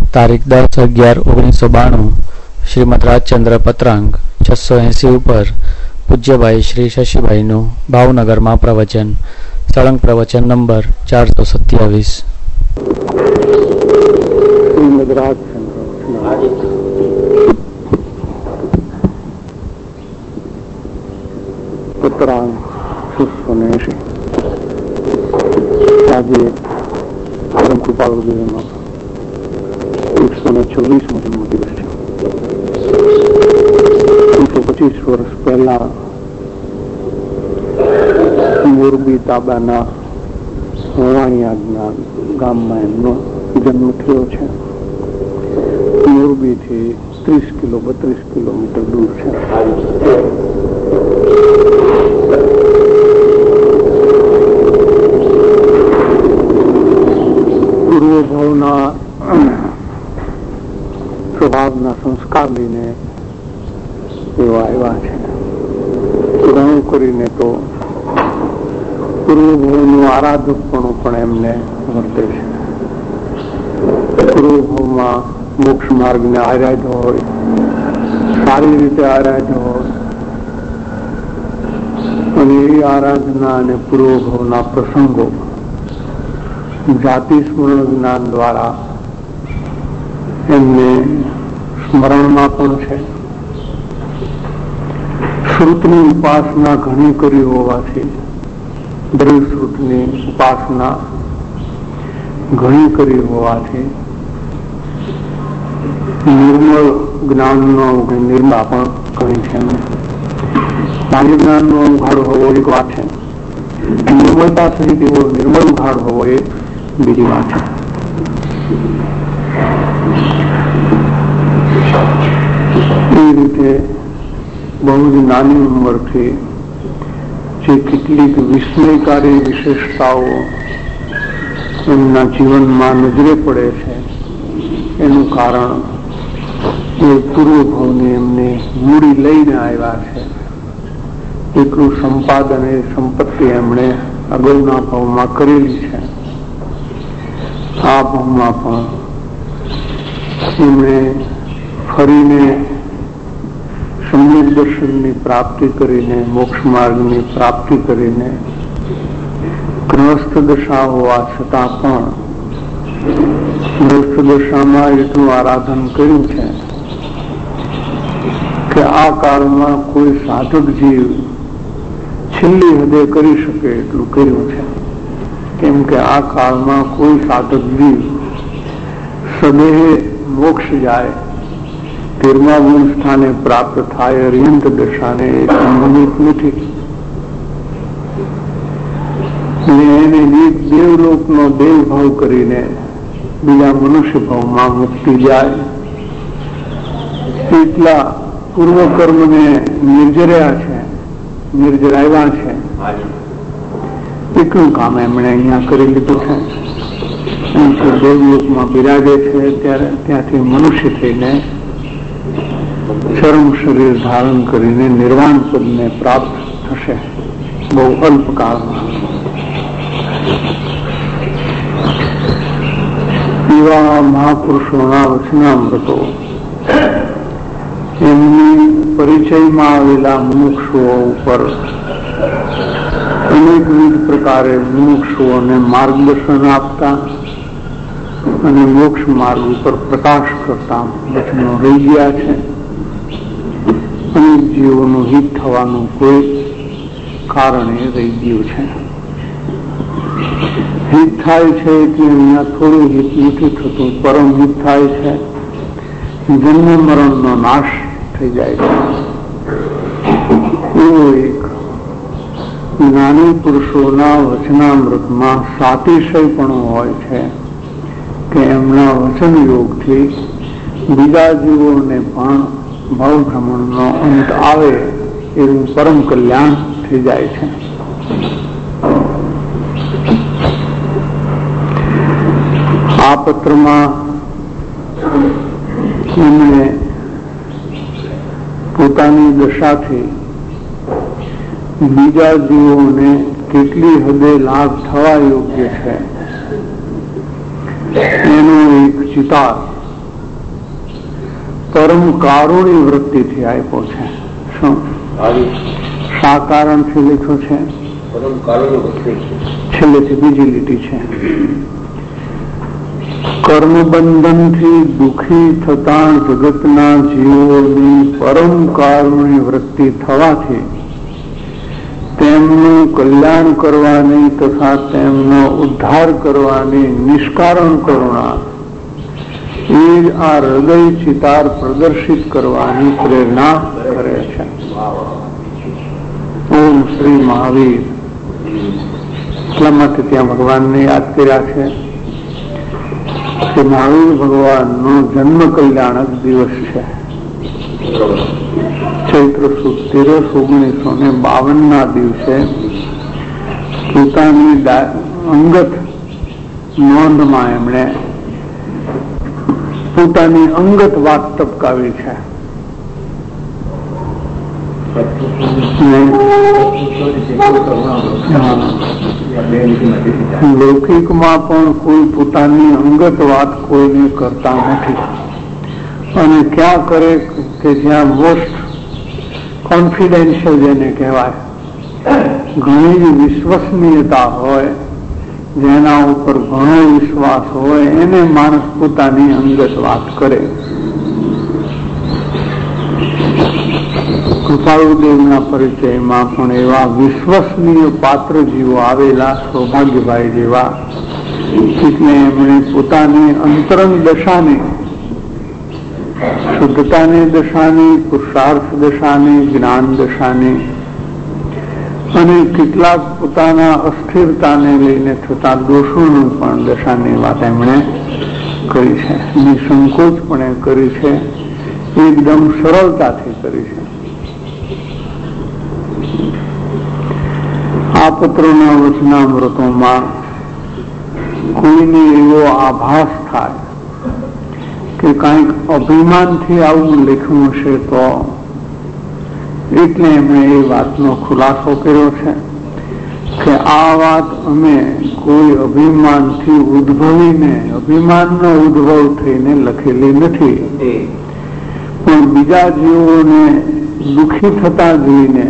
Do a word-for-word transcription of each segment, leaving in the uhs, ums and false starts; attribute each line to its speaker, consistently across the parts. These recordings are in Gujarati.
Speaker 1: તારીખ દસ અગિયાર ઓગણીસો બાણું શ્રીમદ રાજચંદ્ર પત્રાંક છસો એંસી ઉપર પૂજ્યભાઈ શ્રી શશીભાઈનું ભાવનગરમાં પ્રવચન. સળંગ પ્રવચન નંબર ચારસો સત્યાવીસ.
Speaker 2: પત્રાંક છસો એંસી. આજે પરમ કૃપાળુ દેવનો એકસો ને છવ્વીસમો જન્મ દિવસ છે. એકસો પચીસ વર્ષ પહેલા મોરબી તાબાના વાણિયાદના ગામમાં એમનો જન્મ થયો છે. મોરબી થી ત્રીસ કિલો બત્રીસ કિલોમીટર દૂર છે. પૂર્વભાવના સ્વભાવના સંસ્કાર લઈને એવા આવ્યા છે. ઘણું કરીને તો પૂર્વભાવનું આરાધકપણું પણ એમને વર્તે છે. પૂર્વભાવમાં મોક્ષ માર્ગને આરાધ્ય હોય, સારી રીતે આરાધ્ય હોય, અને એ આરાધના અને પૂર્વભાવના પ્રસંગો જાતિ સ્મરણ જ્ઞાન દ્વારા એમને સ્મરણમાં પણ છે. શ્રુતની ઉપાસના ઘણી કરી હોવાથી, દરેક શ્રુતની ઉપાસના ઘણી કરી હોવાથી નિર્મળ જ્ઞાનનો નિર્મા પણ ઘણી છે. બાહ્ય જ્ઞાનનો ઉઘાડ હોવો એક વાત છે, નિર્મળતા સહિત એવો નિર્મળ ઉઘાડ હોવો એ બીજી વાત છે. એ રીતે બહુ જ નાની ઉંમરથી જે કેટલીક વિસ્મયકારી વિશેષતાઓ એમના જીવનમાં નજરે પડે છે, એનું કારણ એ પૂર્વભાવની એમની મૂડી લઈને આવ્યા છે. એટલું સંપાદન એ સંપત્તિ એમણે અગાઉના ભાવમાં કરેલી છે. આ ભાવમાં પણ એમણે ફરીને સમ્યક દર્શનની પ્રાપ્તિ કરીને, મોક્ષ માર્ગની પ્રાપ્તિ કરીને, ગ્રહસ્થ દશા હોવા છતાં પણ ગ્રહસ્થ દશામાં એટલું આરાધન કર્યું છે કે આ કાળમાં કોઈ સાધક જીવ છેલ્લી હદે કરી શકે એટલું કર્યું છે. કેમ કે આ કાળમાં કોઈ સાધક જીવ સદેહે મોક્ષ જાય, તેરમા ગુણ સ્થાને પ્રાપ્ત થાય, અર્યંત દશાને સંબંધિત નથી. એને દેવલોકનો દેવભાવ કરીને બીજા મનુષ્ય ભાવમાં મુક્તિ જાય. એટલા પૂર્વકર્મને નિર્જર્યા છે, નિર્જરાવ્યા છે. એટલું કામ એમણે અહીંયા કરી લીધું છે. દેવલોકમાં બિરાજે છે ત્યારે ત્યાંથી મનુષ્ય થઈને ચરમ શરીર ધારણ કરીને નિર્વાણ પદને પ્રાપ્ત થશે બહુ અલ્પ કાળમાં. એવા મહાપુરુષોના વચનામૃતો એમની પરિચયમાં આવેલા મુમુક્ષુઓ ઉપર અનેકવિધ પ્રકારે મુમુક્ષુઓને માર્ગદર્શન આપતા અને મોક્ષ માર્ગ ઉપર પ્રકાશ કરતા વચનો રહી ગયા છે. અનેક જીવોનું હિત થવાનું કોઈ કારણે રહી ગયું છે. હિત થાય છે એટલે અહીંયા થોડું હિત નથી થતું, પરમ હિત થાય છે. જન્મ મરણનો નાશ થઈ જાય છે. એવો એક જ્ઞાની પુરુષોના વચનામૃતમાં સાતિશય પણ હોય છે કે એમના વચન યોગથી બીજા જીવોને પણ ભાવ ભ્રમણનો અંત આવે એવું પરમ કલ્યાણ થઈ જાય છે. આ પત્રમાં એમણે પોતાની દશાથી બીજા જીવોને કેટલી હદે લાભ થવા યોગ્ય છે એનો એક ચિતાર પરમ કારુણી વૃત્તિથી આપ્યો છે. શું શા કારણથી લખ્યો છે?
Speaker 3: પરમ કારુણી વૃત્તિ.
Speaker 2: છેલ્લેથી બીજી લીટી છે. કર્મબંધનથી દુઃખી થતા જગતના જીવોની પરમ કારુણી વૃત્તિ થવાથી તેમનું કલ્યાણ કરવાની તથા તેમનો ઉદ્ધાર કરવાની નિષ્કારણ કરુણા એ આ હૃદય ચિતાર પ્રદર્શિત કરવાની પ્રેરણા કરે છે. ઓમ શ્રી મહાવીર. એટલા માટે ત્યાં ભગવાનને યાદ કર્યા છે કે મહાવીર ભગવાનનો જન્મ કલ્યાણક દિવસ છે. ચૈત્ર સુદ તેરસ ઓગણીસો ને બાવન ના દિવસે પોતાની અંગત નોંધમાં એમણે પોતાની અંગત વાત ટપકાવી છે. લૌકિકમાં પણ કોઈ પોતાની અંગત વાત કોઈને કરતા નથી અને ક્યાં કરે કે જ્યાં મોસ્ટ કોન્ફિડેન્શિયલ જેને કહેવાય, ઘણી જ વિશ્વસનીયતા હોય, જેના ઉપર ઘણો વિશ્વાસ હોય, એને માણસ પોતાની અંગત વાત કરે. કૃપાળુદેવના પરિચયમાં પણ એવા વિશ્વસનીય પાત્ર જીવો આવેલા, સૌભાગ્યભાઈ જેવા. એટલે એમણે પોતાની અંતરંગ દશાને, શુદ્ધતાની દશાની, પુરુષાર્થ દશાની, જ્ઞાન દશાની અને કેટલાક પોતાના અસ્થિરતાને લઈને થતા દોષોનું પણ દશાની વાત એમણે કરી છે. નિસંકોચપણે કરી છે, એકદમ સરળતાથી કરી છે. આ પત્રોના વચનામૃતોમાં કોઈને એવો આભાસ થાય કે કંઈક અભિમાનથી આવું લખ્યું હશે તો, એટલે એમણે એ વાતનો ખુલાસો કર્યો છે કે આ વાત અમે કોઈ અભિમાનથી ઉદ્ભવીને, અભિમાનનો ઉદ્ભવ થઈને લખેલી નથી, પણ બીજા જીવોને દુઃખી થતા જોઈને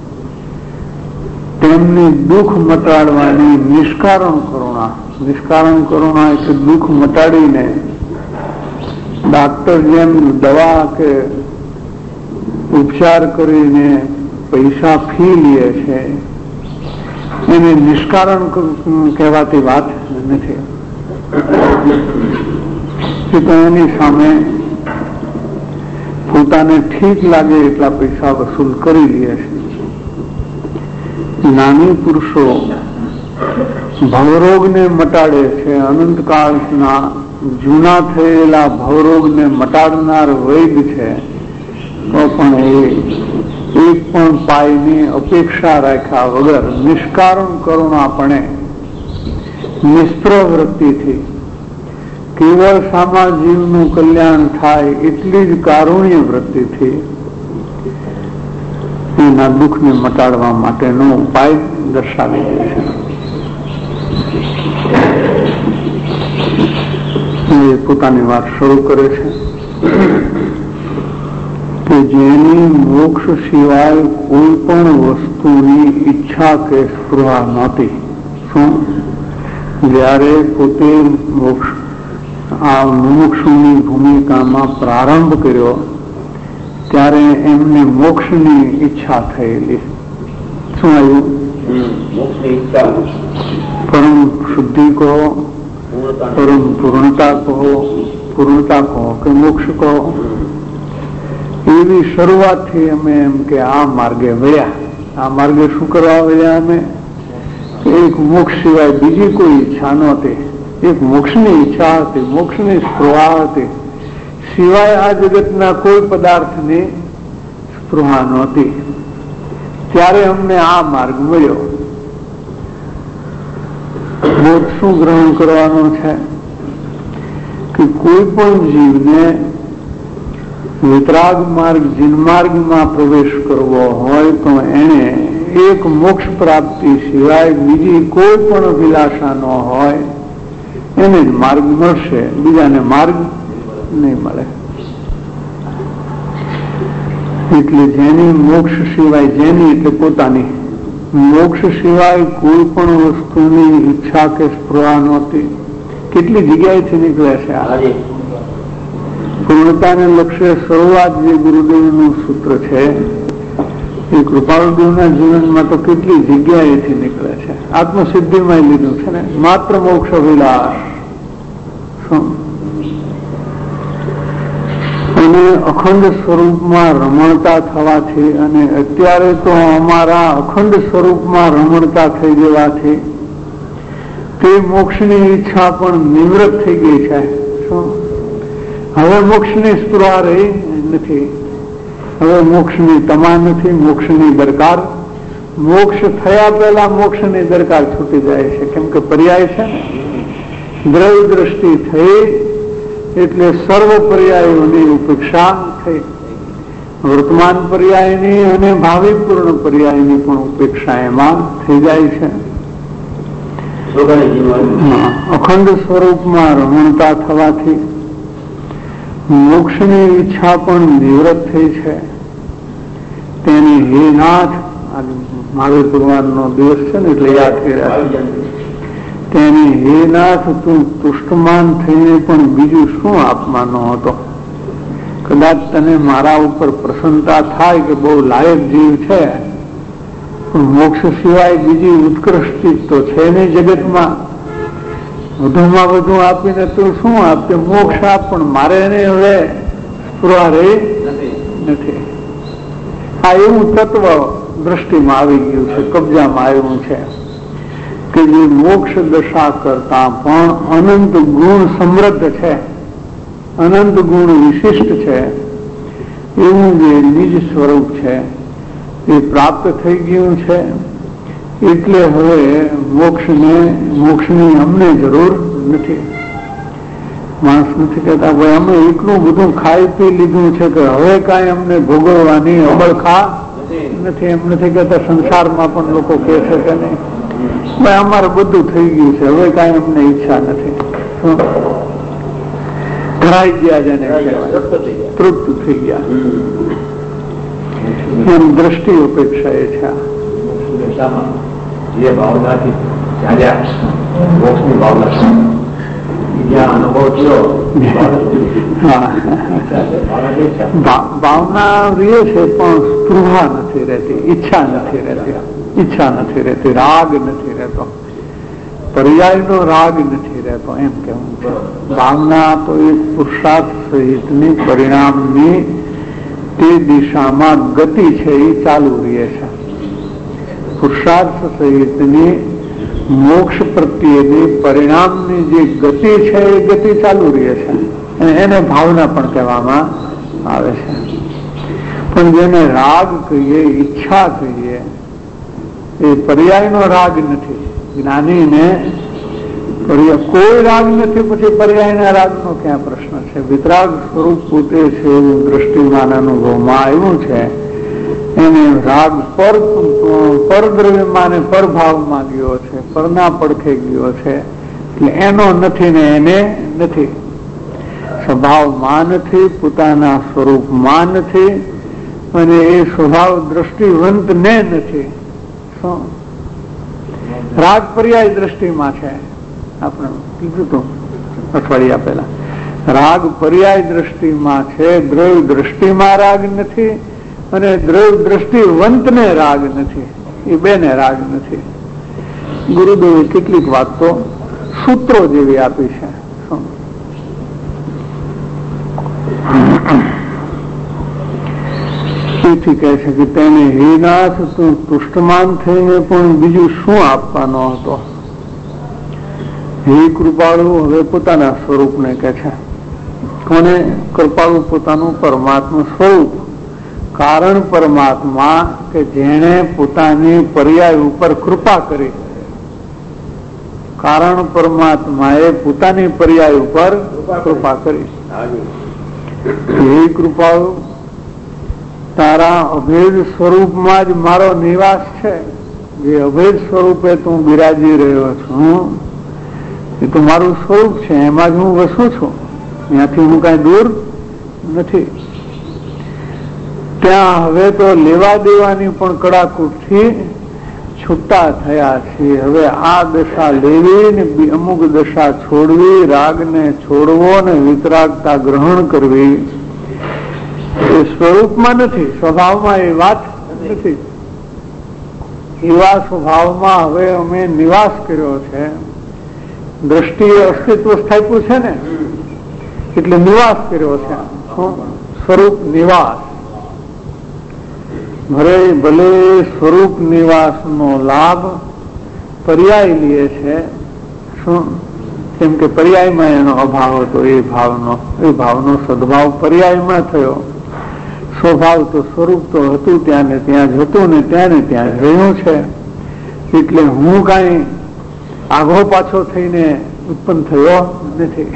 Speaker 2: તેમની દુઃખ મટાડવાની નિષ્કારણ કરુણા. નિષ્કારણ કરુણા એટલે દુઃખ મટાડીને ડાક્ટર જેમ દવા કે ઉપચાર કરીને પૈસા ફી લે છે, એને નિષ્કારણ કહેવાતી વાત નથી. એની સામે પોતાને ઠીક લાગે એટલા પૈસા વસૂલ કરી લે છે. નાની પુરુષો ભવરોગને મટાડે છે. અનંતકાળના જૂના થયેલા ભવરોગને મટાડનાર વૈદ છે, તો પણ એ એક પણ પાયની અપેક્ષા રાખ્યા વગર નિષ્કારણ કરુણાપણે, નિષ્પ્રવૃત્તિથી કેવળ સામા જીવનું કલ્યાણ થાય એટલી જ કારુણ્ય વૃત્તિથી એના દુઃખને મટાડવા માટેનો ઉપાય દર્શાવી દે છે. એ પોતાની વાત શરૂ કરે છે કે જેની મોક્ષ સિવાય કોઈ પણ વસ્તુની ઈચ્છા કે સ્પૃહા નહોતી. શું? જ્યારે પોતે મોક્ષ આ મુમુક્ષુની ભૂમિકામાં પ્રારંભ કર્યો ત્યારે એમને મોક્ષની ઈચ્છા થયેલી. શું આવ્યું? પરમ શુદ્ધિ કહો, પરમ પૂર્ણતા કહો, પૂર્ણતા કહો કે મોક્ષ કહો, એવી શરૂઆતથી અમે એમ કે આ માર્ગે વળ્યા. આ માર્ગે શું કરવા વળ્યા અમે? એક મોક્ષ સિવાય બીજી કોઈ ઈચ્છા નહોતી. એક મોક્ષની ઈચ્છા હતી, મોક્ષની સ્પૃહા હતી, સિવાય આ જગતના કોઈ પદાર્થની સ્પૃહા નહોતી. ત્યારે અમને આ માર્ગ મળ્યો. બોધ શું ગ્રહણ કરવાનો છે કે કોઈ પણ જીવને વિતરાગ માર્ગ, જીનમાર્ગમાં પ્રવેશ કરવો હોય તો એને એક મોક્ષ પ્રાપ્તિ સિવાય બીજી કોઈ પણ અભિલાષા ન હોય, એને જ માર્ગ મળશે, બીજાને માર્ગ નહીં મળે. એટલે જેની મોક્ષ સિવાય, જેની એટલે પોતાની મોક્ષ સિવાય કોઈ પણ વસ્તુની ઈચ્છા કે સ્પૃહા નહોતી. કેટલી જગ્યાએથી નીકળે છે આ પૂર્ણતાને લક્ષ્ય. શરૂઆત જે ગુરુદેવનું સૂત્ર છે એ કૃપાળુદેવના જીવનમાં તો કેટલી જગ્યાએથી નીકળે છે. આત્મસિદ્ધિમાં લીધું છે ને, માત્ર મોક્ષ વિલાસ. અને અખંડ સ્વરૂપમાં રમણતા થવાથી, અને અત્યારે તો અમારા અખંડ સ્વરૂપમાં રમણતા થઈ જવાથી તે મોક્ષની ઈચ્છા પણ નિવૃત્ત થઈ ગઈ છે. શું હવે મોક્ષની સ્પૃહા રહી નથી. હવે મોક્ષની તમા નથી, મોક્ષની દરકાર. મોક્ષ થયા પહેલા મોક્ષની દરકાર છૂટી જાય છે. કેમ કે પર્યાય છે ને, દ્રવ્ય દ્રષ્ટિ થઈ એટલે સર્વ પર્યાયોની ઉપેક્ષા થઈ. વર્તમાન પર્યાયની અને ભાવિ પૂર્ણ પર્યાયની પણ ઉપેક્ષા એમાં થઈ જાય છે. અખંડ સ્વરૂપમાં રમણતા થવાથી મોક્ષની ઈચ્છા પણ નિવૃત્ત થઈ છે. તેની હે નાથ, મહાવીર ભગવાનનો દિવસ છે ને એટલે યાદ કર્યા. તેની હે નાથ, તું તુષ્ટમાન થઈને પણ બીજું શું આપવાનો હતો? કદાચ તને મારા ઉપર પ્રસન્નતા થાય કે બહુ લાયક જીવ છે, પણ મોક્ષ સિવાય બીજી ઉત્કૃષ્ટ ચીજ તો છે નહીં જગતમાં. વધુમાં વધુ આપીને તું શું આપે? મોક્ષ આપ, પણ મારે એને હવે સ્પૃહા રહી નથી. આ એવું તત્વ દ્રષ્ટિમાં આવી ગયું છે, કબજામાં આવ્યું છે કે જે મોક્ષ દશા કરતા પણ અનંત ગુણ સમૃદ્ધ છે, અનંત ગુણ વિશિષ્ટ છે. એવું જે નિજ સ્વરૂપ છે એ પ્રાપ્ત થઈ ગયું છે. એટલે હવે મોક્ષને મોક્ષની અમને જરૂર નથી. માણસ નથી કહેતા ભાઈ અમે એટલું બધું ખાઈ પી લીધું છે કે હવે કાંઈ અમને ભોગવવાની અબળખા નથી. એમ નથી કહેતા. સંસારમાં પણ લોકો કહે છે કે નહીં, ભાઈ અમારે બધું થઈ ગયું છે, હવે કાંઈ અમને ઈચ્છા નથી. ધરાઈ ગયા જેને તૃપ્ત થઈ ગયા એમ દ્રષ્ટિ અપેક્ષા એ છે.
Speaker 3: જે ભાવનાથી મોક્ષની ભાવના જ્યાં અનુભવ થયો
Speaker 2: ભાવના રહે છે પણ સ્પૃહા નથી રહેતી, ઈચ્છા નથી રહેતી. ઈચ્છા નથી રહેતી, રાગ નથી રહેતો, પર્યાયનો રાગ નથી રહેતો, એમ કેવું છે. ભાવના તો એક પુરુષાર્થ સહિતની પરિણામની તે દિશામાં ગતિ છે એ ચાલુ રહે છે. પુરુષાર્થ સહિતની મોક્ષ પ્રત્યેની પરિણામની જે ગતિ છે એ ગતિ ચાલુ રહે છે. એને ભાવના પણ કહેવામાં આવે છે. પણ જેને રાગ કહીએ, ઈચ્છા કહીએ, એ પર્યાયનો રાગ નથી. જ્ઞાનીને કોઈ રાગ નથી, પછી પર્યાયના રાગનો ક્યાં પ્રશ્ન છે? વિતરાગ સ્વરૂપ પોતે છે એવું દ્રષ્ટિમાન અનુભવમાં આવ્યું છે. એને રાગ પર પરદ્રવ્યમાં ને પરભાવમાં ગયો છે, પરના પડખે ગયો છે. એટલે એનો નથી ને એને નથી, સ્વભાવમાં નથી, પોતાના સ્વરૂપમાં નથી, અને એ સ્વભાવ દ્રષ્ટિવંત ને નથી. રાગ પર્યાય દ્રષ્ટિમાં છે. આપણે કીધું હતું અઠવાડિયા પહેલા, રાગ પર્યાય દ્રષ્ટિમાં છે. દ્રવ્ય દ્રષ્ટિમાં રાગ નથી અને દ્રવ્ય દ્રષ્ટિવંતને રાગ નથી. એ બેને રાગ નથી. ગુરુદેવે કેટલીક વાત તો સૂત્રો જેવી આપી છે. તેથી કહે છે કે તેને હે નાથ, તું તુષ્ટમાન થઈને પણ બીજું શું આપવાનો હતો? હે કૃપાળુ, હવે પોતાના સ્વરૂપને કહે છે. કોને? કૃપાળુ પોતાનું પરમાત્મા સ્વરૂપ, કારણ પરમાત્મા કે જેણે પોતાની પર્યાય ઉપર કૃપા કરી. કારણ પરમાત્માએ પોતાની પર્યાય ઉપર કૃપા કરી. હે કૃપાળુ, તારા અભેદ સ્વરૂપમાં જ મારો નિવાસ છે. જે અભેદ સ્વરૂપે તું બિરાજી રહ્યો છું એ તો મારું સ્વરૂપ છે, એમાં જ હું વસું છું. ત્યાંથી હું કઈ દૂર નથી. ત્યાં હવે તો લેવા દેવાની પણ કડાકૂટથી છૂટા થયા છે. હવે આ દશા લેવી ને અમુક દશા છોડવી, રાગને છોડવો ને વિતરાગતા ગ્રહણ કરવી એ સ્વરૂપમાં નથી, સ્વભાવમાં એ વાત નથી. એવા સ્વભાવમાં હવે અમે નિવાસ કર્યો છે. દ્રષ્ટિએ અસ્તિત્વ સ્થાપ્યું છે ને એટલે નિવાસ કર્યો છે. સ્વરૂપ નિવાસ. ભલે ભલે સ્વરૂપ નિવાસ નો લાભ પર્યાય લે છે. શું? કેમ કે પર્યાયમાં એનો અભાવ હતો, એ ભાવનો એ ભાવનો સદભાવ પર્યાયમાં થયો. સ્વભાવ તો સ્વરૂપ તો હતું ત્યાં ને ત્યાં જ હતું ને ત્યાં ને ત્યાં જ રહ્યું છે. એટલે હું કઈ આઘો પાછો થઈને ઉત્પન્ન થયો નથી.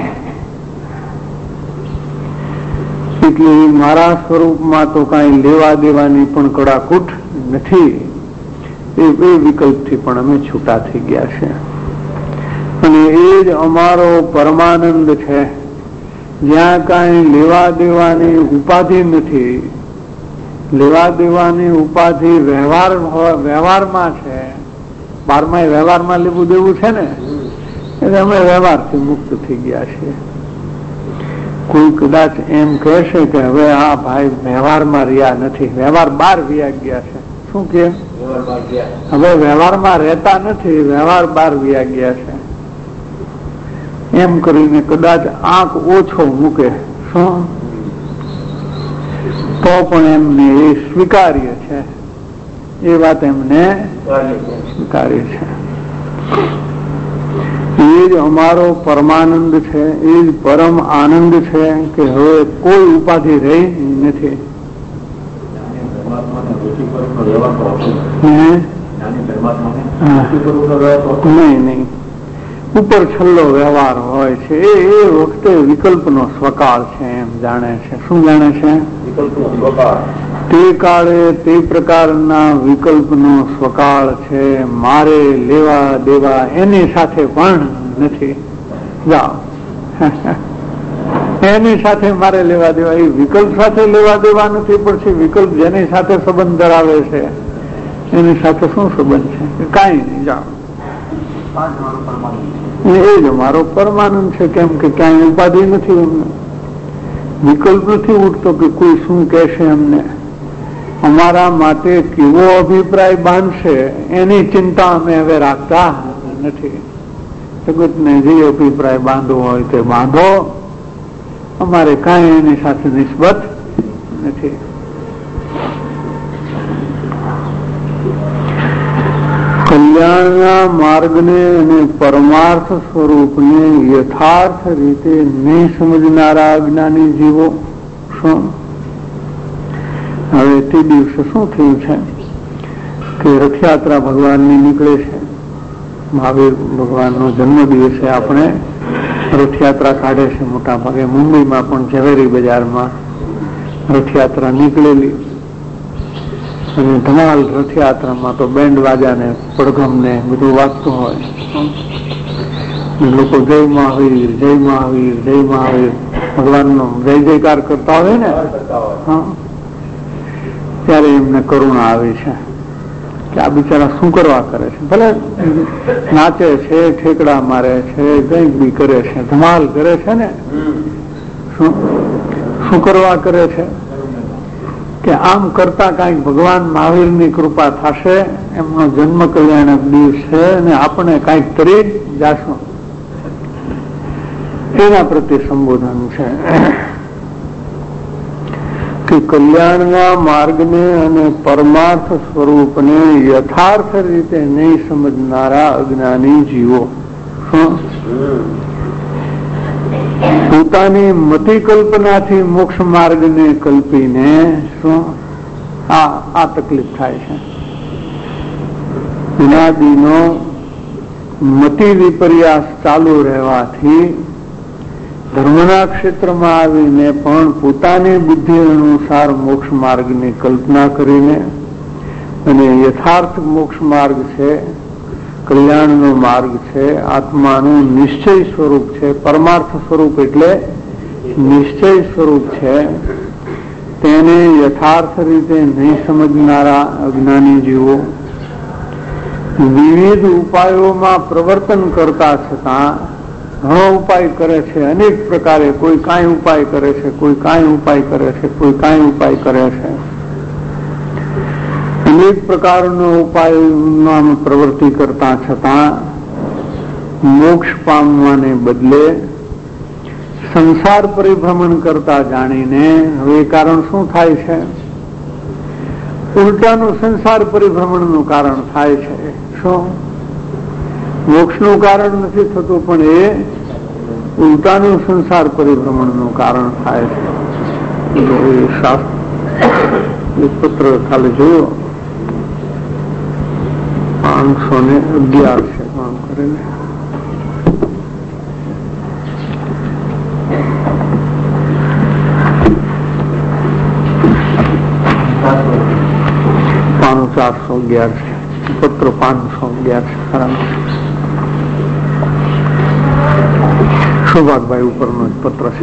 Speaker 2: એટલે મારા સ્વરૂપમાં તો કઈ લેવા દેવાની પણ કડાકૂટ નથી. એ વિકલ્પથી પણ અમે છૂટા થઈ ગયા છે. અને એ જ અમારો પરમાનંદ છે. જ્યાં કઈ લેવા દેવાની ઉપાધિ નથી. લેવા દેવાની ઉપાધિ વ્યવહાર વ્યવહારમાં છે. બારમાય વ્યવહારમાં લેવું દેવું છે ને, એટલે અમે વ્યવહારથી મુક્ત થઈ ગયા છીએ. કોઈ કદાચ એમ કહેશે કે હવે આ ભાઈ વ્યવહારમાં રહ્યા નથી, વ્યવહાર બહાર વ્યા ગયા છે. શું કે હવે વ્યવહારમાં રહેતા નથી, વ્યવહાર બહાર વ્યા ગયા છે એમ કરીને કદાચ આંખ ઓછો મૂકે શું તો પણ એમને એ સ્વીકાર્ય છે. એ વાત એમને સ્વીકાર્ય છે. એ જ અમારો પરમાનંદ છે. એ જ પરમ આનંદ છે કે હવે કોઈ ઉપાધિ રહી નથી. નહીં નહીં ઉપર છેલ્લો વ્યવહાર હોય છે. એ એ વખતે વિકલ્પનો સ્વકાળ છે એમ જાણે છે. શું જાણે છે? તે કાળે તે પ્રકારના વિકલ્પનો સ્વકાળ છે. મારે લેવા દેવા એની સાથે પણ નથી. જાઓ એની સાથે મારે લેવા દેવા, એ વિકલ્પ સાથે લેવા દેવા નથી. પછી વિકલ્પ જેની સાથે સંબંધ ધરાવે છે એની સાથે શું સંબંધ છે? કઈ નહીં. જાઓ એ જ અમારો પરમાનંદ છે. કેમ કે ક્યાંય ઉપાધિ નથી, અમને વિકલ્પ નથી ઉઠતો કે કોઈ શું કહેશે અમને, અમારા માટે કેવો અભિપ્રાય બાંધશે એની ચિંતા અમે હવે રાખતા નથી. જગતને જે અભિપ્રાય બાંધવો હોય તે બાંધો, અમારે કાંઈ એની સાથે નિસ્બત નથી. કલ્યાણના માર્ગને અને પરમાર્થ સ્વરૂપને યથાર્થ રીતે નહીં સમજનારા અજ્ઞાની જીવો શું? હવે તે દિવસે શું થયું છે કે રથયાત્રા ભગવાનની નીકળે છે. મહાવીર ભગવાનનો જન્મ દિવસે આપણે રથયાત્રા કાઢે છે. મોટા ભાગે મુંબઈમાં પણ ઝવેરી બજારમાં રથયાત્રા નીકળેલી અને ધમાલ રથયાત્રામાં તો બેન્ડ વાજા ને પડઘમ ને બધું વાગતું હોય. લોકો જય મહાવીર જય મહાવીર જય મહાવીર ભગવાનનો જય જયકાર કરતા હોય ને, હા, ત્યારે એમને કરુણા આવી છે કે આ બિચારા શું કરવા કરે છે. ભલે નાચે છે, ઠેકડા મારે છે, કંઈક બી કરે છે, ધમાલ કરે છે ને, શું શું કરવા કરે છે કે આમ કરતા કઈક ભગવાન મહાવીરની કૃપા થશે, એમનો જન્મ કલ્યાણક દિવસ છે અને આપણે કઈક કરી જાશું, એના પ્રત્યે સંબોધન છે કે કલ્યાણના માર્ગને અને પરમાર્થ સ્વરૂપને યથાર્થ રીતે નહીં સમજનારા અજ્ઞાની જીવો શું પોતાની મતિ કલ્પનાથી મોક્ષ માર્ગને કલ્પીને શું આ આ તકલીફ થાય છે. વિનાદીનો મતિ વિપર્યાસ ચાલુ રહેવાથી ધર્મના ક્ષેત્રમાં આવીને પણ પોતાની બુદ્ધિ અનુસાર મોક્ષ માર્ગની કલ્પના કરીને અને યથાર્થ મોક્ષ માર્ગ છે, કલ્યાણનો માર્ગ છે, આત્માનું નિશ્ચય સ્વરૂપ છે, પરમાર્થ સ્વરૂપ એટલે નિશ્ચય સ્વરૂપ છે, તેને યથાર્થ રીતે નહીં સમજનારા અજ્ઞાની જીવો વિવિધ ઉપાયોમાં પ્રવર્તન કરતા છતાં ઘણો ઉપાય કરે છે, અનેક પ્રકારે. કોઈ કાંઈ ઉપાય કરે છે, કોઈ કાંઈ ઉપાય કરે છે, કોઈ કાંઈ ઉપાય કરે છે. અનેક પ્રકારનો ઉપાયમાં પ્રવૃત્તિ કરતા છતાં મોક્ષ પામવાને બદલે સંસાર પરિભ્રમણ કરતા જાણીને હવે કારણ શું થાય છે? ઉલટાનું સંસાર પરિભ્રમણનું કારણ થાય છે. શું? મોક્ષનું કારણ નથી થતું, પણ એ ઉલટાનું સંસાર પરિભ્રમણનું કારણ થાય છે. એ શાસ્ત્ર પત્ર ખાલી જોયો, પાંચસો ને અગિયાર છે. કામ કરીને ચારસો અગિયાર છે. પત્ર પાંચસો અગિયાર છે. ખરા સૌભાગભાઈ ઉપરનો જ પત્ર છે.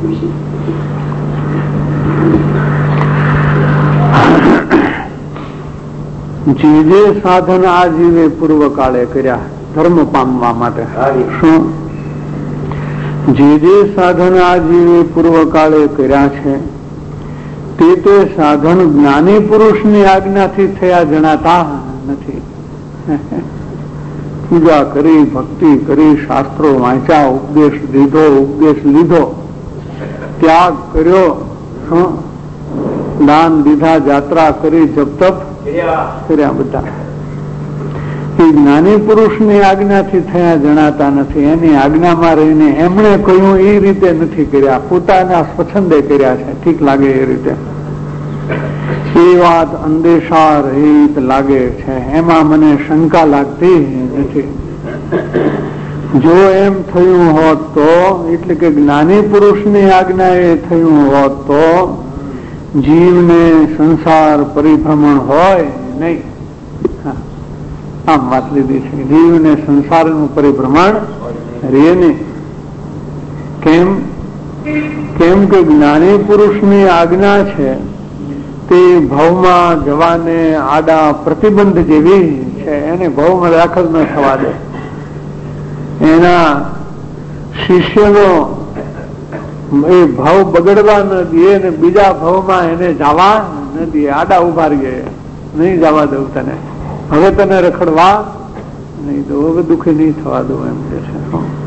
Speaker 2: જે જે સાધન આ જીવે પૂર્વ કાળે કર્યા ધર્મ પામવા માટે, શું? જે જે સાધન આ જીવે પૂર્વ કાળે કર્યા છે તે તે સાધન જ્ઞાની પુરુષની આજ્ઞાથી થયા જણાતા નથી. પૂજા કરી, ભક્તિ કરી, શાસ્ત્રો વાંચ્યા, ઉપદેશ દીધો, ઉપદેશ લીધો, ત્યાગ કર્યો, દાન દીધા, જાત્રા કરી, જપ તપ કર્યા, બધા એ જ્ઞાની પુરુષની આજ્ઞાથી થયા જણાતા નથી. એની આજ્ઞામાં રહીને એમણે કહ્યું એ રીતે નથી કર્યા, પોતાના સ્વચ્છંદે કર્યા છે. ઠીક લાગે એ રીતે એ વાત અંદેશા રહિત લાગે છે. એમાં મને શંકા લાગતી નથી. જો એમ થયું હોત તો, એટલે કે જ્ઞાની પુરુષની આજ્ઞા એ થયું હોત તો જીવને સંસાર પરિભ્રમણ હોય નહીં. આમ વાત લીધી છે. જીવને સંસારનું પરિભ્રમણ રે નહીં. કેમ? કેમ કે જ્ઞાની પુરુષની આજ્ઞા છે તે ભવમાં જવાને આડા પ્રતિબંધ જેવી છે. એને ભવમાં દાખલ ન થવા દે. એના શિષ્યનો એ ભાવ બગડવા ન દે ને બીજા ભાવમાં એને જવા ન દે. આડા ઉભા રહીએ, નહીં જવા દઉં તને, હવે તને રખડવા નહીં દઉં, હવે દુઃખી નહીં થવા દઉં, એમ કે છે.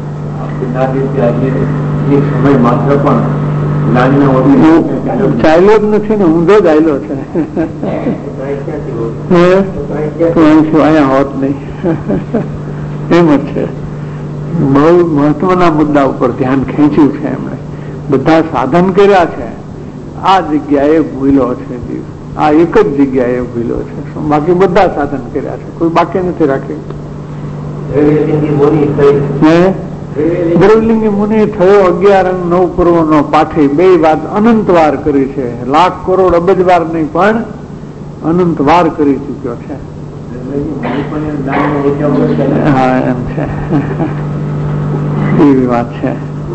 Speaker 3: સમય માત્ર પણ
Speaker 2: ચાલ્યો જ નથી ને, ઊંધો જ આવેલો છે. અહીંયા હોત નહીં. એમ જ છે. બહુ મહત્વના મુદ્દા ઉપર ધ્યાન ખેંચ્યું છે એમણે. બધા સાધન કર્યા છે, આ જગ્યાએ ભૂલો છે. આ એક જ જગ્યાએ ભૂલો છે. બાકી બધા સાધન કર્યા છે, કોઈ બાકી નથી રાખ્યું. દ્રવ્યલિંગી મુનિ થયો અગિયાર અંગ નવ પૂર્વ નો પાઠી, બે વાત અનંત વાર કરી છે. લાખ કરોડ અબજ વાર નહીં પણ અનંત વાર કરી ચુક્યો છે. હા, એમ છે. એવી વાત છે.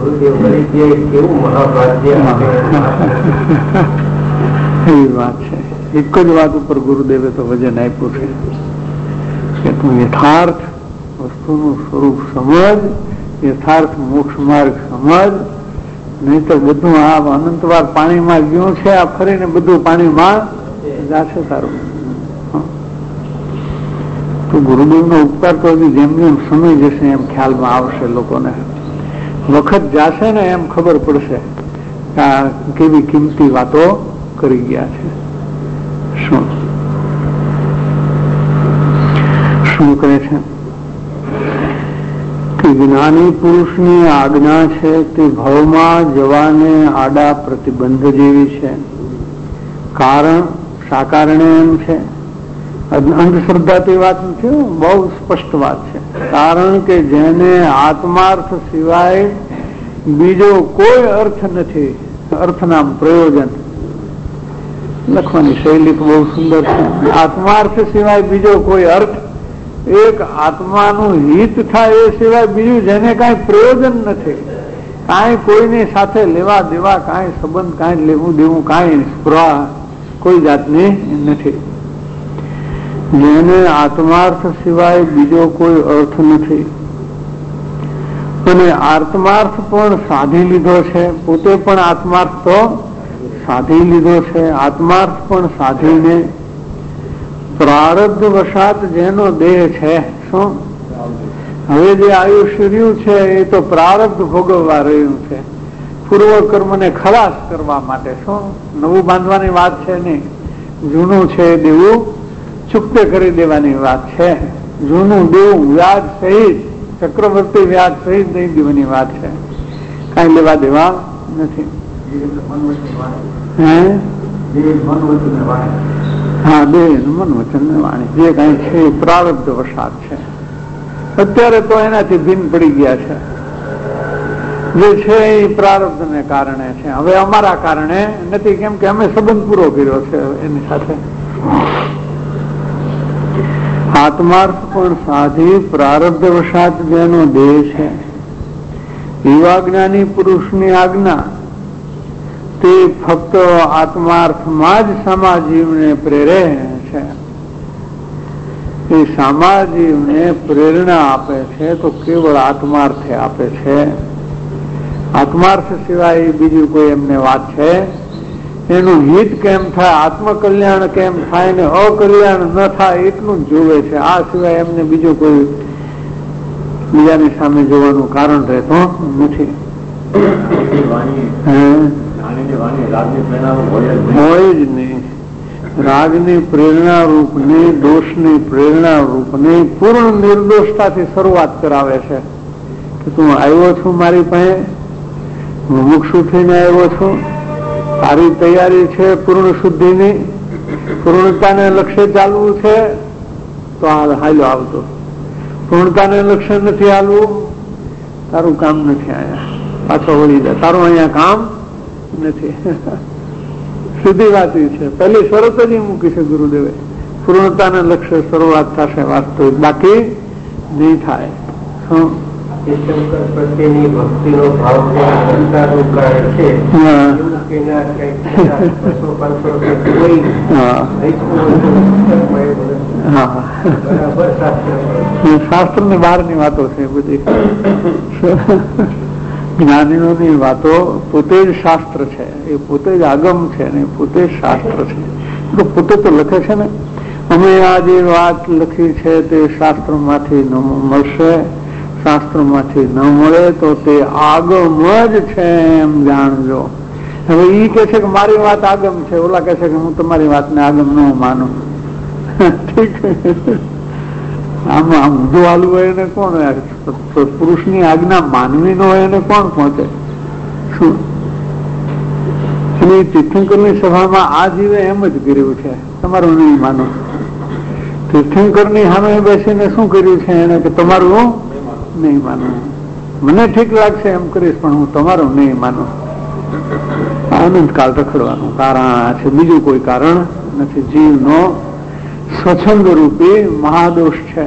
Speaker 2: એવી વાત છે. એક જ વાત ઉપર ગુરુદેવે તો વજન આપ્યું છે કે તું યથાર્થ વસ્તુનું સ્વરૂપ સમજ, યથાર્થ મોક્ષ માર્ગ સમજ, નહીં તો બધું આ અનંતવાર પાણીમાં ગયું છે, આ ફરીને બધું પાણીમાં જાશે તારું. તો ગુરુદેવનો ઉપકાર તો હજી જેમ જેમ સમય જશે એમ ખ્યાલમાં આવશે લોકોને. વખત જાશે ને એમ ખબર પડશે કે આ કેવી કિંમતી વાતો કરી ગયા છે. શું શું કહે છે કે જ્ઞાની પુરુષની આજ્ઞા છે તે ભવમાં જવાને આડા પ્રતિબંધ જેવી છે. કારણ શા કારણે એમ છે? અંધશ્રદ્ધાથી વાત નથી, બહુ સ્પષ્ટ વાત છે. કારણ કે જેને આત્માર્થ સિવાય બીજો કોઈ અર્થ નથી, અર્થના પ્રયોજન લખવાની શૈલી બહુ સુંદર છે. આત્માર્થ સિવાય બીજો કોઈ અર્થ, એક આત્માનું હિત થાય એ સિવાય બીજું જેને કાંઈ પ્રયોજન નથી, કાંઈ કોઈની સાથે લેવા દેવા, કાંઈ સંબંધ, કાંઈ લેવું દેવું, કાંઈ સ્પૃહા કોઈ જાતની નથી. જેને આત્માર્થ સિવાય બીજો કોઈ અર્થ નથી. અને આત્માર્થ પણ સાધી લીધો છે, પોતે પણ આત્માર્થ તો સાધી લીધો છે. આત્માર્થ પણ સાધીને પ્રારબ્ધ વશાત જેનો દેહ છે, શું હવે જે આયુષ્ય રહ્યું છે એ તો પ્રારબ્ધ ભોગવવા રહ્યું છે, પૂર્વ કર્મને ખલાસ કરવા માટે. શું નવું બાંધવાની વાત છે નહીં, જૂનું છે દેવું ચૂકતે કરી દેવાની વાત છે. જૂનું દેવું વ્યાજ સહિત, ચક્રવર્તી વ્યાજ સહિત દઈ દેવાની વાત છે, કઈ લેવા દેવા નથી. હા, દેહ મન વચન ને વાણી જે કઈ છે એ પ્રારબ્ધ વશાત છે. અત્યારે તો એનાથી ભિન્ન પડી ગયા છે. જે છે એ પ્રારબ્ધ ને કારણે છે, હવે અમારા કારણે નથી, કેમ કે અમે સંબંધ પૂરો કર્યો છે એની સાથે. આત્માર્થ પણ સાધી પ્રારબ્ધ વશાત જેનો દેહ છે, એવા જ્ઞાની પુરુષની આજ્ઞા તે ફક્ત આત્માર્થમાં જ સમાજીવને પ્રેરે છે. એ સમાજીવને પ્રેરણા આપે છે તો કેવળ આત્માર્થે આપે છે. આત્માર્થ સિવાય બીજું કોઈ એમને વાત છે, એનું હિત કેમ થાય, આત્મકલ્યાણ કેમ થાય ને અકલ્યાણ ન થાય એટલું જ જોવે છે. આ સિવાય એમને બીજું કોઈ બીજાની સામે જોવાનું કારણ રહેતો નથી. હોય જ નહીં. રાગની પ્રેરણા રૂપની, દોષની પ્રેરણા રૂપની પૂર્ણ નિર્દોષતાથી શરૂઆત કરાવે છે કે તું આવ્યો છું મારી પાસે, મુમુક્ષુ થઈને આવ્યો છું, તારી તૈયારી છે પૂર્ણ શુદ્ધિની, પૂર્ણતાને લક્ષ્ય ચાલવું છે તો હાલો આવતો. પૂર્ણતાને લક્ષ્ય નથી હાલવું, તારું કામ નથી. અહીંયા પાછો વળી જાય, તારું અહીંયા કામ નથી. સીધી વાત એ છે. પહેલી શરત જ મૂકી છે ગુરુદેવે, પૂર્ણતાને લક્ષ્ય શરૂઆત થશે વાસ્તવિક, બાકી નહીં થાય.
Speaker 3: શંકર પ્રત્યેની ભક્તિનો ભાવ સંતાનું કારણ છે.
Speaker 2: શાસ્ત્ર ની બહાર ની વાતો છે બધી. જ્ઞાનીઓની વાતો પોતે જ શાસ્ત્ર છે, એ પોતે જ આગમ છે ને પોતે જ શાસ્ત્ર છે. તો પોતે તો લખે છે ને, અમે આ જે વાત લખી છે તે શાસ્ત્ર માંથી મળશે, શાસ્ત્ર માંથી ન મળે તો તે આગમ જ છે એમ જાણજો. હવે ઈ કે છે કે મારી વાત આગમ છે, ઓલા કે છે કે હું તમારી વાતને આગમ ન માનું. ઠીક, આમાં ઊંધું હાલવું હોય એને કોણ, પુરુષની આજ્ઞા માનવી ન હોય એને કોણ પહોંચે? શું તીર્થંકરની સભામાં આ જીવે એમ જ કર્યું છે, તમારું નહીં માનો. તીર્થંકરની સામે બેસીને શું કર્યું છે એને કે તમારું નહીં માનું, મને ઠીક લાગશે એમ કરીશ પણ હું તમારું નહીં માનું. આનંદ કાળ રખડવાનું કારણ છે, બીજું કોઈ કારણ નથી. જીવનો સ્વચ્છંદ રૂપી મહાદોષ છે.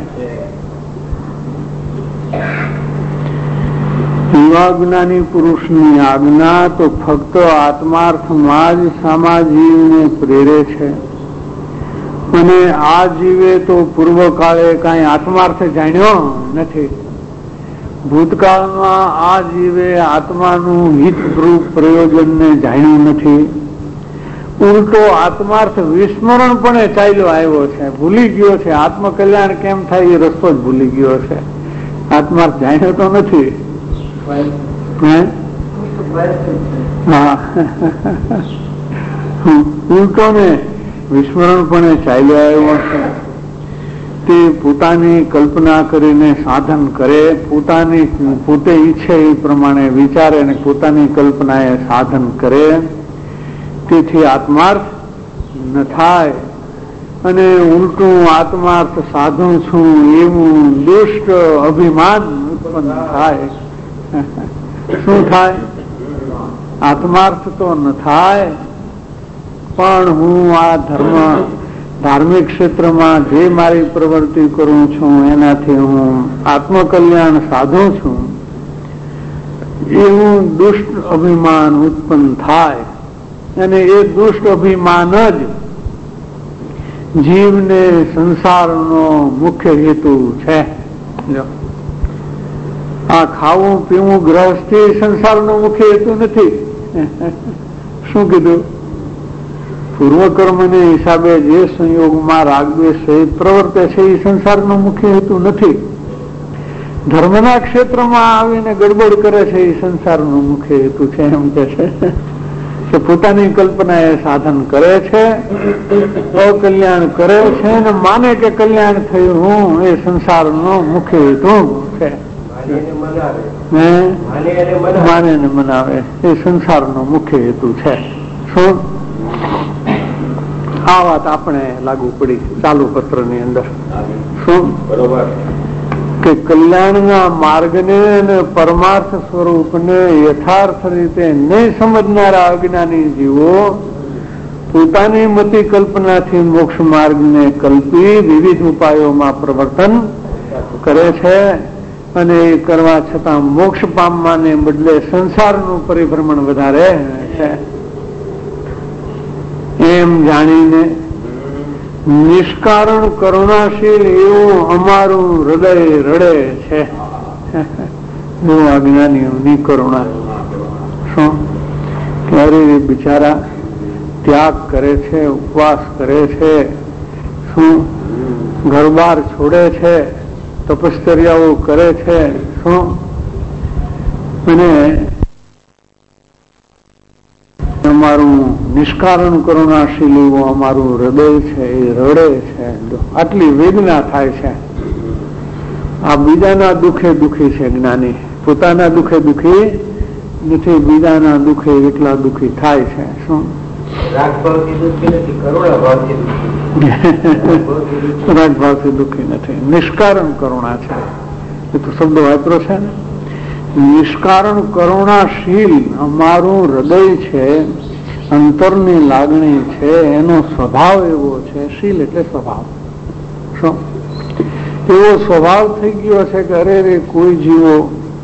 Speaker 2: એવા જ્ઞાની પુરુષની આજ્ઞા તો ફક્ત આત્માર્થમાં જ સામાજીવને પ્રેરે છે. અને આ જીવે તો પૂર્વકાળે કઈ આત્માર્થ જાણ્યો નથી. ભૂતકાળમાં આ જીવે આત્માનું હિતરૂપ પ્રયોજનને જાણ્યું નથી. ઉલટો આત્માર્થ વિસ્મરણ પણ ચાલ્યો આવ્યો છે, ભૂલી ગયો છે. આત્મકલ્યાણ કેમ થાય એ રસ્તો જ ભૂલી ગયો છે, આત્માર્થ જાણ્યો તો નથી. હા, ઉલટો ને વિસ્મરણ પણ ચાલ્યો આવ્યો છે. તે પોતાની કલ્પના કરીને સાધન કરે, પોતાની પોતે ઈચ્છે એ પ્રમાણે વિચારે અને પોતાની કલ્પના એ સાધન કરે, તેથી આત્માર્થ ન થાય. અને ઉલટું આત્માર્થ સાધું છું એવું દુષ્ટ અભિમાન ઉત્પન્ન થાય. શું થાય? આત્માર્થ તો ન થાય, પણ હું આ ધર્મ ધાર્મિક ક્ષેત્રમાં જે મારી પ્રવૃત્તિ કરું છું એનાથી હું આત્મકલ્યાણ સાધું છું એવું દુષ્ટ અભિમાન ઉત્પન્ન થાય અને એ દુષ્ટ અભિમાન જ જીવને સંસારનો મુખ્ય હેતુ છે. આ ખાવું પીવું ગ્રહસ્થી સંસારનો મુખ્ય હેતુ નથી. શું કીધું? પૂર્વકર્મને હિસાબે જે સંયોગમાં રાગદ્વેષ સહિત પ્રવર્તે છે એ સંસારનો મુખ્ય હેતુ નથી. ધર્મના ક્ષેત્રમાં આવીને ગડબડ કરે છે એ સંસારનો મુખ્ય હેતુ છે. એમ કે છે કે પોતાની કલ્પના એ સાધન કરે છે, અકલ્યાણ કરે છે અને માને કે કલ્યાણ થયું એ સંસારનો મુખ્ય હેતુ છે. માને ને મનાવે એ સંસારનો મુખ્ય હેતુ છે. શું આ વાત આપણે લાગુ પડી ચાલુ પત્ર ની અંદર. શું બરોબર કે કલ્યાણના માર્ગને અને પરમાર્થ સ્વરૂપને યથાર્થ રીતે નહીં સમજનારા અજ્ઞાની જીવો પોતાની મતિ કલ્પનાથી મોક્ષ માર્ગને કલ્પી વિવિધ ઉપાયોમાં પ્રવર્તન કરે છે અને એ કરવા છતાં મોક્ષ પામવાને બદલે સંસારનું પરિભ્રમણ વધારે છે. એમ જાણીને નિષ્કારણ કરુણાશીલ એવું અમારું હૃદય રડે છે. એવું અજ્ઞાનીઓની કરુણા. શું કે અરે બિચારા ત્યાગ કરે છે, ઉપવાસ કરે છે, શું ઘરબાર છોડે છે, તપશ્ચર્યાઓ કરે છે, શું અને અમારું નિષ્કારણ કરુણાશીલ એવું અમારું હૃદય છે એ રડે છે. આટલી વેદના થાય છે. આ બીજાના દુઃખે દુઃખી છે જ્ઞાની, પોતાના દુઃખે દુઃખી નથી, બીજાના દુઃખે એટલા દુઃખી થાય છે. શું રાગભાવથી દુઃખી નથી, નિષ્કારણ કરુણા છે. એ તો શબ્દ વાપરો છે ને. નિષ્કારણ કરુણાશીલ અમારું હૃદય છે, અંતરની લાગણી છે, એનો સ્વભાવ એવો છે. શીલ એટલે સ્વભાવ. શું એવો સ્વભાવ થઈ ગયો છે કે અરે રે કોઈ જીવો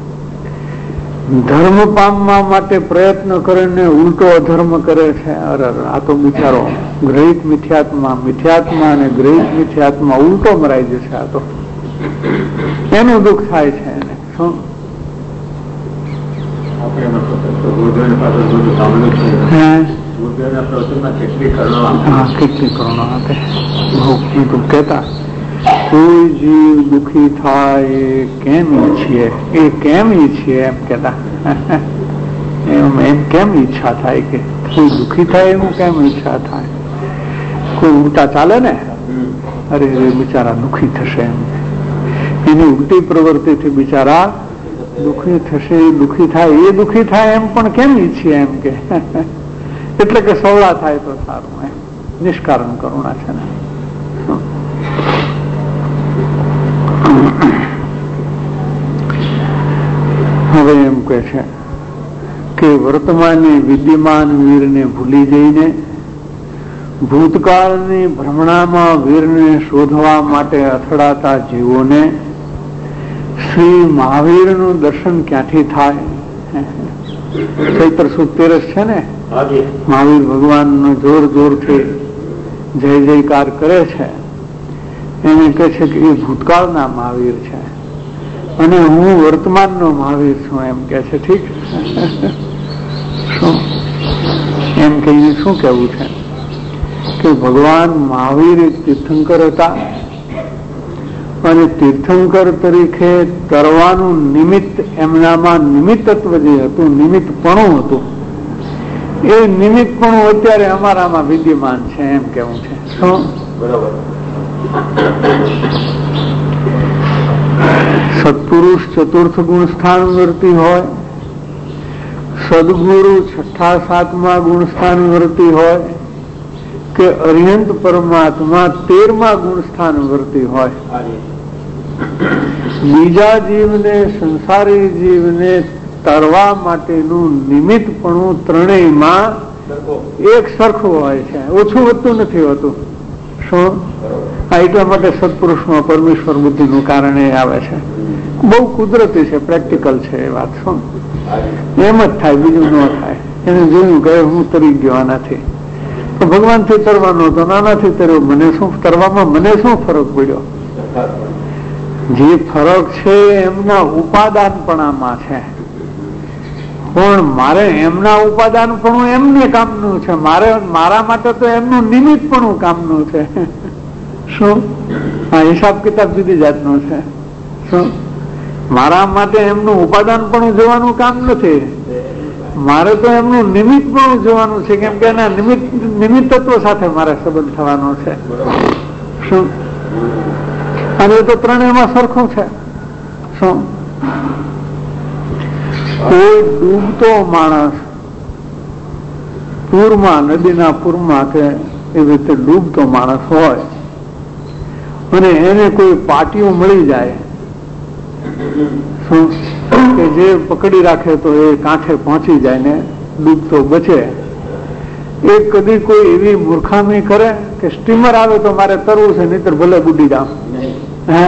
Speaker 2: ધર્મ પામવા માટે પ્રયત્ન કરીને ઉલટો અધર્મ કરે છે. અરે આ તો બિચારો ગ્રહિત મિથ્યાત્મા મિથ્યાત્મા અને ગ્રહિત મિથ્યાત્મા ઉલટો મરાઈ જશે. આ તો એનું દુઃખ થાય છે એને. શું કેટલી કરુણા આપે. કહેતા કોઈ જીવ દુઃખી થાય એ કેમ ઈચ્છીએ, એ કેમ ઈચ્છીએ એમ કેતા. એમ કેમ ઈચ્છા થાય કે કોઈ દુઃખી થાય એવું કેમ ઈચ્છા થાય? કોઈ ઉલટા ચાલે ને, અરે બિચારા દુઃખી થશે એમ, એની ઉલટી પ્રવૃત્તિથી બિચારા દુઃખી થશે, દુઃખી થાય, એ દુઃખી થાય એમ પણ કેમ ઈચ્છીએ એમ કે. એટલે કે સવળા થાય તો સારું. એમ નિષ્કારણ કરુણા છે ને. હવે એમ કે છે કે વર્તમાનની વિદ્યમાન વીરને ભૂલી જઈને ભૂતકાળની ભ્રમણામાં વીરને શોધવા માટે અથડાતા જીવોને શ્રી મહાવીરનું દર્શન ક્યાંથી થાય? ચૈત્ર સુદ તેરસ છે ને, મહાવીર ભગવાનનો જોર જોરથી જય જયકાર કરે છે. એને કહે છે કે એ ભૂતકાળના મહાવીર છે અને હું વર્તમાનનો મહાવીર છું એમ કે છે. ઠીક શું એમ કહીને શું કહેવું છે કે ભગવાન મહાવીર તીર્થંકર હતા અને તીર્થંકર તરીકે તરવાનું નિમિત્ત એમનામાં નિમિત્તત્વ જે હતું, નિમિત્તપણું હતું, એ નિમિત્તપણું અત્યારે અમારામાં વિદ્યમાન છે એમ કેવું છે. શું બરાબર? સત્પુરુષ ચતુર્થ ગુણ સ્થાન વર્તી હોય, સદગુરુ છઠ્ઠા સાતમા ગુણ સ્થાન વર્તી હોય કે અરિહંત પરમાત્મા તેરમા ગુણ સ્થાન વર્તી હોય, બીજા જીવને સંસારી જીવને તરવા માટેનું નિમિત્તપણું ત્રણેયમાં એક સરખું હોય છે, ઓછું વધતું નથી હોતું. શું? આ એટલા માટે સત્પુરુષમાં પરમેશ્વર બુદ્ધિનું કારણે આવે છે બહુ કુદરતી છે, પ્રેક્ટિકલ છે એ વાત. શું એમ જ થાય, બીજું ન થાય. એને જોયું કે હું તરી ગયો આનાથી, તો ભગવાન થી તરવાનો હતો, નાનાથી તર્યો. મને શું તરવામાં મને શું ફરક પડ્યો? જે ફરક છે એમના ઉપાદાનપણામાં છે, પણ મારે એમના ઉપાદાનપણું એમને કામનું છે, મારે મારા માટે તો એમનું નિમિત્તપણું કામનું છે. શું આ હિસાબ કિતાબ જુદી જાતનો છે. શું મારા માટે એમનું ઉપાદાનપણું જોવાનું કામ નથી, મારે તો એમનું નિમિત્તપણું જોવાનું છે, કેમ કે એના નિમિત્ત નિમિત્તત્વ સાથે મારે સંબંધ થવાનો છે. શું અને એ તો ત્રણેયમાં સરખું છે. શું કોઈ ડૂબતો માણસ પૂરમાં, નદીના પૂરમાં કે એવી રીતે ડૂબતો માણસ હોય અને એને કોઈ પાટિયું મળી જાય, શું કે જે પકડી રાખે તો એ કાંઠે પહોંચી જાય ને ડૂબતો બચે, એ કદી કોઈ એવી મૂર્ખામી કરે કે સ્ટીમર આવે તો મારે તરવું છે, નહીતર ભલે બુડી જામ. હે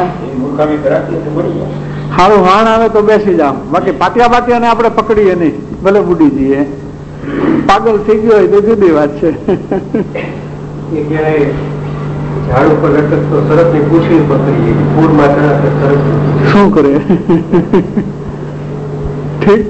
Speaker 2: સારું વાણ આવે તો બેસી જામ, બાકી પાટિયા બાટિયા ને આપણે પકડીએ નહીં, ભલે બુડી જઈએ. પાગલ થઈ ગયો હોય તો જુદી વાત છે.
Speaker 3: ઝાડ ઉપર લટકતો સરસ ની પૂછડી પકડીએ, પૂરમાં સરસ
Speaker 2: શું કરે? ઠીક,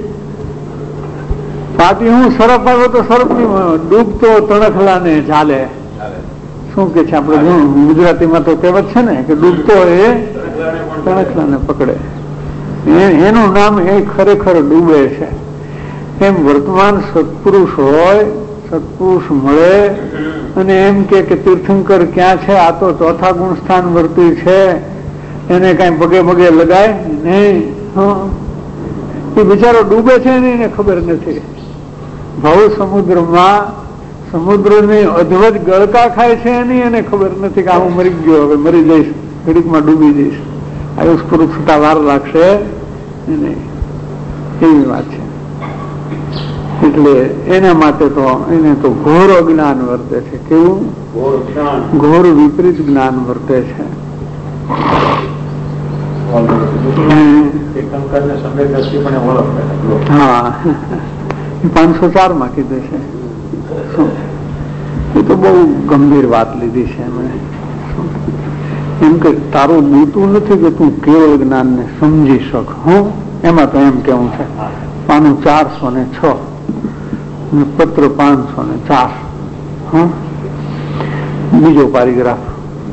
Speaker 2: પાટી હું સરફ આવ્યો તો સરફ ની ડૂબતો તણખલા ને ચાલે. શું કે છે આપણે ગુજરાતીમાં તો કહેવત છે ને કે ડૂબતો એ તણખલા ને પકડે. એનું નામ એ ખરેખર ડૂબે છે. એમ વર્તમાન સત્પુરુષ હોય, સત્પુરુષ મળે અને એમ કે તીર્થંકર ક્યાં છે, આ તો ચોથા ગુણ સ્થાન વર્તી છે, એને કઈ પગે પગે લગાય નહીં. એ બિચારો ડૂબે છે ને એને ખબર નથી. ભવ સમુદ્રમાં સમુદ્રની અધવજ ગળકા ખાય છે એની એને ખબર નથી કે હું મરી ગયો, હવે મરી જઈશ, ઘડીકમાં ડૂબી જઈશ, આયુષ પૂરું છૂટા વાર લાગશે નહીં, એવી વાત છે. એટલે એના માટે તો એને તો ઘોર અજ્ઞાન વર્તે છે. કેવું? ઘોર વિપરીત જ્ઞાન વર્તે છે. હા, પાંચસો ચાર માં કીધું છે. એ તો બહુ ગંભીર વાત લીધી છે એમણે. એમ કે તારું બીતું નથી કે તું કેવળ જ્ઞાન ને સમજી શક. હું એમાં તો એમ કેવું છે, પાનું ચારસો ને છ પત્ર પાંચસો ને ચાર. હા, બીજો પારિગ્રાફ.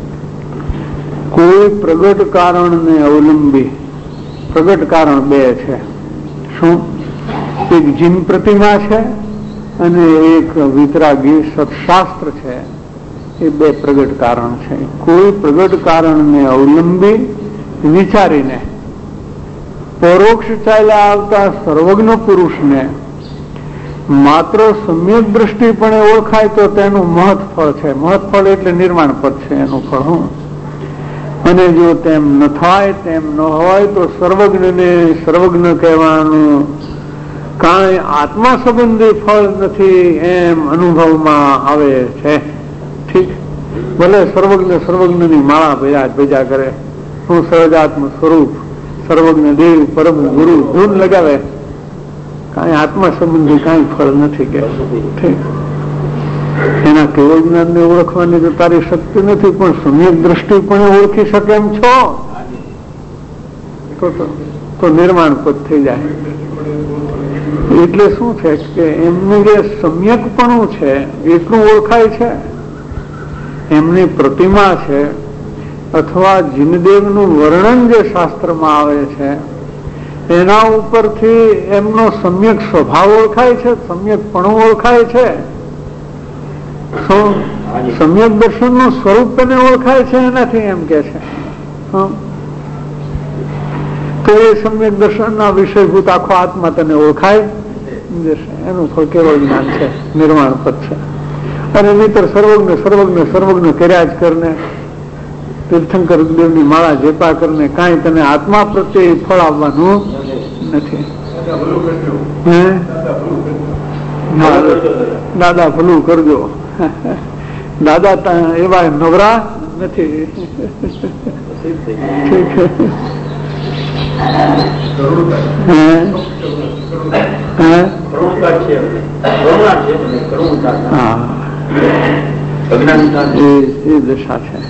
Speaker 2: કોઈ પ્રગટ કારણ ને અવલંબી, પ્રગટ કારણ બે છે. શું? એક જીન પ્રતિમા છે અને એક વિતરાગી સત્શાસ્ત્ર છે. એ બે પ્રગટ કારણ છે. કોઈ પ્રગટ કારણને અવલંબી વિચારીને પરોક્ષ ચાલ્યા આવતા સર્વજ્ઞ પુરુષને માત્ર સમ્યક દ્રષ્ટિપણે ઓળખાય તો તેનું મહત્ફળ છે. મહત્ફળ એટલે નિર્માણ પદ છે એનું ફળ. હું અને જો તેમ ન થાય, તેમ ન હોય તો સર્વજ્ઞને સર્વજ્ઞ કહેવાનું કાંઈ આત્મા સંબંધી ફળ નથી એમ અનુભવમાં આવે છે. ઠીક, ભલે સર્વજ્ઞ સર્વજ્ઞની માળા ભેજા ભેજા કરે, હું સહજાત્મ સ્વરૂપ સર્વજ્ઞ દેવ પરમ ગુરુ ધૂન લગાવે, કાંઈ આત્મા સંબંધી કાંઈ ફળ નથી કે. ઠીક, એના કેવળ જ્ઞાન ને ઓળખવાની તો તારી શક્તિ નથી, પણ સમ્યક દ્રષ્ટિ પણ ઓળખી શકે એમ છો તો તો નિર્માણ પદ થઈ જાય. એટલે શું છે કે એમનું જે સમ્યકપણું છે એટલું ઓળખાય છે, એમની પ્રતિમા છે અથવા જીનદેવનું વર્ણન જે શાસ્ત્રમાં આવે છે એના ઉપરથી એમનો સમ્યક સ્વભાવ ઓળખાય છે, સમ્યકપણું ઓળખાય છે. સમ્યક દર્શન નું સ્વરૂપ તેને ઓળખાય છે એનાથી એમ કે છે. તો એ સમ્યક દર્શન ના વિષયભૂત આખો આત્મા તને ઓળખાય જશે. એનું ફળ કેવળ જ્ઞાન છે, નિર્માણ પદ છે. અને નહીતર સર્વજ્ઞ સર્વજ્ઞ સર્વજ્ઞ કર્યા જ કરને, તીર્થંકર દેવની માળા જેપા કરને કાંઈ તને આત્મા પ્રત્યે ફળ આવવાનું નથી. દાદા ભલું કરજો. દાદા એવા નવરા નથી. એ દશા છે.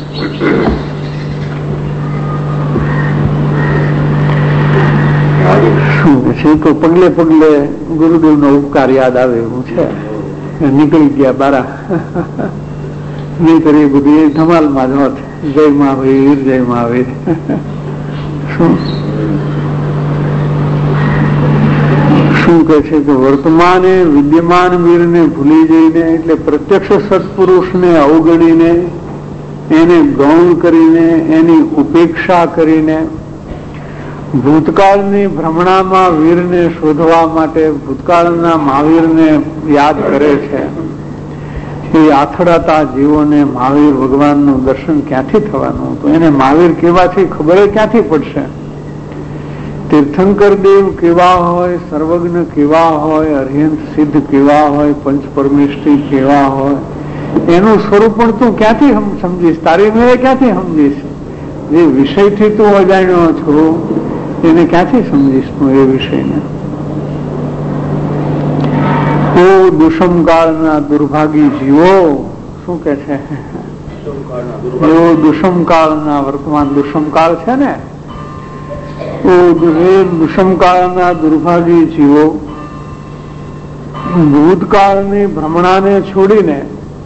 Speaker 2: શું છે તો પગલે પગલે ગુરુદેવ નો ઉપકાર યાદ આવે એવું છે. નીકળી ગયા બારા નહીં કરી બધી ધમાલમાં જ હોત. જય મહાવીર જય મહાવીર. શું શું કે છે કે વર્તમાને વિદ્યમાન વીરને ભૂલી જઈને એટલે પ્રત્યક્ષ સત્પુરુષને અવગણીને એને ગૌણ કરીને એની ઉપેક્ષા કરીને ભૂતકાળની ભ્રમણામાં વીરને શોધવા માટે ભૂતકાળના મહાવીરને યાદ કરે છે. એ આથડાતા જીવોને મહાવીર ભગવાનનું દર્શન ક્યાંથી થવાનું? તો એને મહાવીર કેવા છે ખબર ક્યાંથી પડશે? તીર્થંકર દેવ કેવા હોય, સર્વજ્ઞ કેવા હોય, અર્યંત સિદ્ધ કેવા હોય, પંચ પરમેષ્ઠી કેવા હોય, એનું સ્વરૂપ પણ તું ક્યાંથી સમજીશ? તારી મેળે ક્યાંથી સમજીશ? જે વિષયથી તું અજાણ્યો છો એને ક્યાંથી સમજીશ તું એ વિષયને? ઓ દુષ્મકાળના દુર્ભાગી જીવો, શું કે છે? એવો દુષ્મકાળના, વર્તમાન દુષ્મકાળ છે ને, દુષ્મકાળના દુર્ભાગી જીવો ભૂતકાળની ભ્રમણાને છોડીને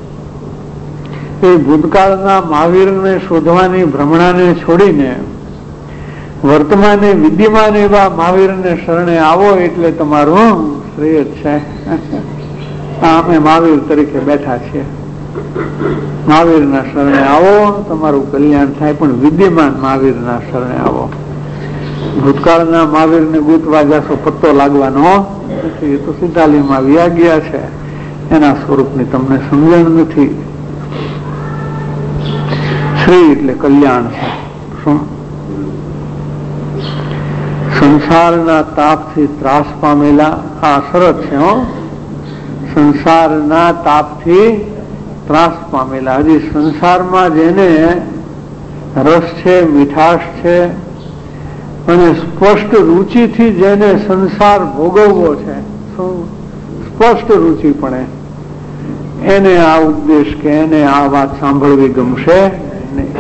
Speaker 2: એ ભૂતકાળના મહાવીરને શોધવાની ભ્રમણાને છોડીને વર્તમાને વિદ્યમાન એવા મહાવીરને શરણે આવો એટલે તમારું શ્રેય છે. અમે મહાવીર તરીકે બેઠા છીએ. મહાવીરના શરણે આવો, તમારું કલ્યાણ થાય. પણ વિદ્યમાન મહાવીરના શરણે આવો. ભૂતકાળના મહાવીરને ગૂંથવા જશો પત્તો લાગવાનો નથી. એ તો સિદ્ધાલીમાં વ્યા ગયા છે. એના સ્વરૂપની તમને સમજણ નથી. શ્રી એટલે કલ્યાણ છે. શું? સંસારના તાપથી ત્રાસ પામેલા, આ શરત છે હો, સંસારના તાપથી ત્રાસ પામેલા. હજી સંસારમાં જેને રસ છે, મીઠાશ છે અને સ્પષ્ટ રુચિથી જેને સંસાર ભોગવવો છે, શું સ્પષ્ટ રુચિપણે, એને આ ઉપદેશ કે એને આ વાત સાંભળવી ગમશે નહીં.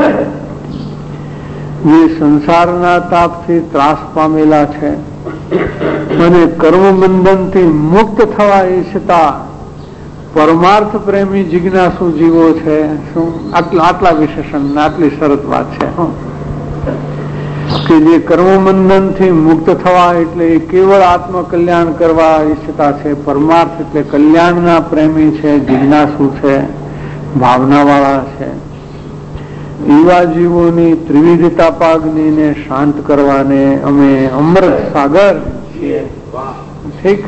Speaker 2: જે સંસારના તાપથી ત્રાસ પામેલા છે અને કર્મબંધનથી મુક્ત થવા ઈચ્છતા પરમાર્થ પ્રેમી જિજ્ઞાસુ જીવો છે. શું આટલા આટલા વિશેષણ, આટલી શરત વાત છે કે જે કર્મબંધનથી મુક્ત થવા એટલે એ કેવળ આત્મકલ્યાણ કરવા ઈચ્છતા છે. પરમાર્થ એટલે કલ્યાણના પ્રેમી છે, જિજ્ઞાસુ છે, ભાવનાવાળા છે. એવા જીવોની ત્રિવિધતા પાગ્નિને શાંત કરવાને અમે અમૃત સાગર છીએ. ઠીક?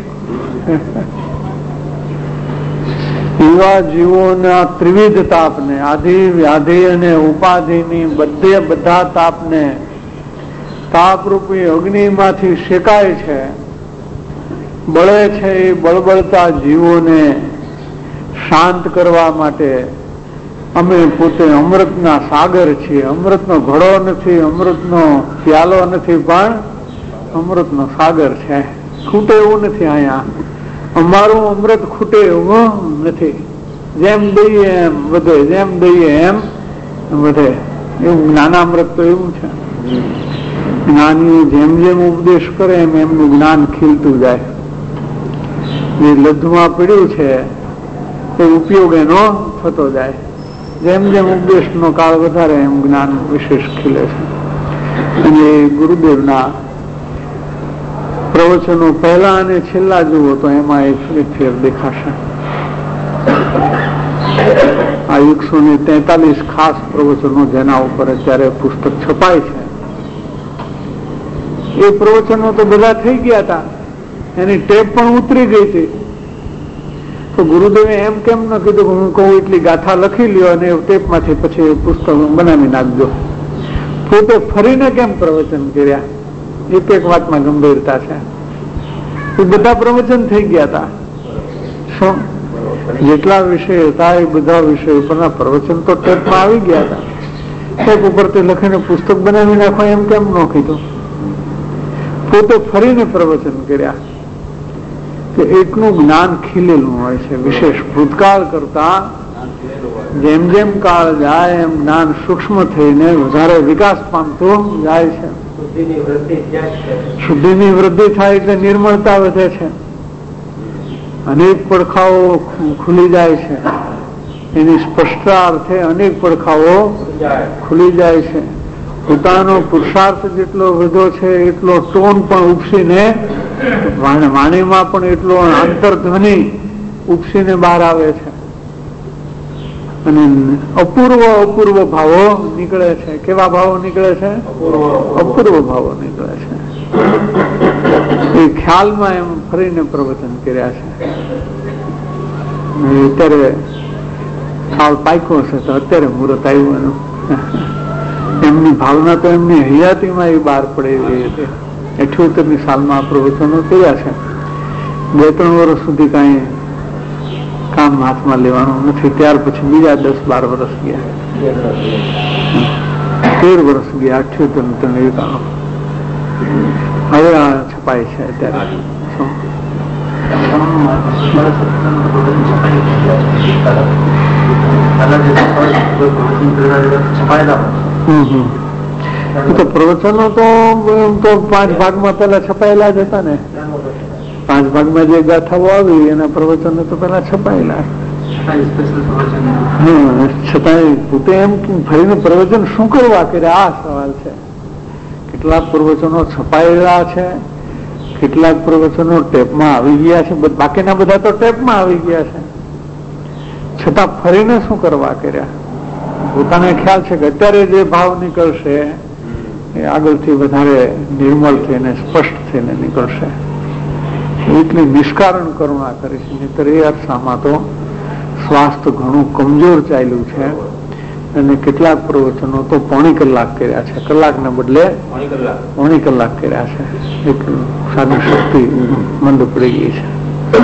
Speaker 2: એવા જીવોના ત્રિવિધ તાપને, આધિ વ્યાધિ અને ઉપાધિની બધે બધા તાપને તાપરૂપી અગ્નિમાંથી શેકાય છે, બળે છે. એ બળબળતા જીવોને શાંત કરવા માટે અમે પોતે અમૃતના સાગર છીએ. અમૃતનો ઘડો નથી, અમૃતનો પ્યાલો નથી, પણ અમૃતનો સાગર છે. ખૂટે એવું નથી. અહીંયા અમારું અમૃત ખૂટે એવું નથી. જેમ દઈએ એમ વધે, જેમ દઈએ એમ વધે. એવું જ્ઞાનામૃત તો એવું છે. જ્ઞાનીઓ જેમ જેમ ઉપદેશ કરે એમ એમનું જ્ઞાન ખીલતું જાય. જે લબ્ધમાં પડ્યું છે એ ઉપયોગ એનો થતો જાય. જેમ જેમ ઉપદેશનો કાળ વધારે એમ જ્ઞાન વિશેષ ખીલે છે. અને ગુરુદેવના પ્રવચનો પહેલા અને છેલ્લા જુઓ તો એમાં એક ફેર દેખાશે. આ એકસો ને તેતાલીસ ખાસ પ્રવચનો જેના ઉપર અત્યારે પુસ્તક છપાય છે, એ પ્રવચનો તો બધા થઈ ગયા હતા, એની ટેપ પણ ઉતરી ગઈ હતી. તો ગુરુદેવે એમ કેમ ન કીધું કે હું કહું એટલી ગાથા લખી લ્યો અને ટેપમાંથી પછી પુસ્તક બનાવી નાખજો? પોતે ફરીને કેમ પ્રવચન કર્યા? એક એક વાતમાં ગંભીરતા છે. એ બધા પ્રવચન થઈ ગયા હતા. શું જેટલા વિષય હતા એ બધા વિષય ઉપરના પ્રવચન તો ટેપમાં આવી ગયા હતા. ટેપ ઉપરથી લખીને પુસ્તક બનાવી નાખો એમ કેમ ન કીધું? પોતે ફરીને પ્રવચન કર્યા કે એટલું જ્ઞાન ખીલેલું હોય છે. વિશેષ ભૂતકાળ કરતા જેમ જેમ કાળ જાય એમ જ્ઞાન સૂક્ષ્મ થઈને વધારે વિકાસ પામતું જાય છે. શુદ્ધિની વૃદ્ધિ થાય એટલે નિર્મળતા વધે છે. અનેક પડખાઓ ખુલી જાય છે. એની સ્પષ્ટતા અર્થે અનેક પડખાઓ ખુલી જાય છે. પોતાનો પુરુષાર્થ જેટલો વધ્યો છે એટલો ટોન પણ ઉપસીને વાણીમાં પણ એટલો આંતરધ્વનિ ઉપસીને બહાર આવે છે અને અપૂર્વ અપૂર્વ ભાવો નીકળે છે. કેવા ભાવો નીકળે છે? અપૂર્વ ભાવો નીકળે છે. એ ખ્યાલમાં એમ ફરીને પ્રવચન કર્યા છે. અત્યારે સાવ પાક્યો છે તો અત્યારે મુહૂર્ત આવ્યું એનું. એમની ભાવના તો એમની હયાતીમાં એ બહાર પડે એવી હતી. અઠ્યોતેર ની સાલમાં પ્રવચનો કર્યા છે. બે ત્રણ વર્ષ સુધી કઈ કામ હાથમાં લેવાનું નથી. ત્યાર પછી બીજા દસ બાર વર્ષ ગયા, તેર વર્ષ ગયા અઠ્યોતેર ત્રણ એકાણું. હવે આ છપાય છે અત્યારે. તો પ્રવચનો તો પાંચ ભાગમાં પેલા છપાયેલા જ હતા ને. પાંચ ભાગમાં જે ગાથાઓ આવી એના પ્રવચનો તો પેલા છપાયેલા. છતાંય પોતે એમ ફરીને પ્રવચન શું કરવા કે આ સવાલ છે. કેટલાક પ્રવચનો છપાયેલા છે, કેટલાક પ્રવચનો ટેપમાં આવી ગયા છે. બાકીના બધા તો ટેપમાં આવી ગયા છે. છતાં ફરીને શું કરવા કર્યા? પોતાને ખ્યાલ છે કે અત્યારે જે ભાવ નીકળશે એ આગળથી વધારે નિર્મળ થઈને સ્પષ્ટ થઈને નીકળશે. એટલી નિષ્કારણ કરુણા કરી છે. નહીતર એ અર્થમાં તો સ્વાસ્થ્ય ઘણું કમજોર ચાલ્યું છે અને કેટલાક પ્રવચનો તો પોણી કલાક કર્યા છે. કલાકને બદલે પોણી કલાક કર્યા છે. એટલું સાધન શક્તિ મંદ પડી ગઈ છે.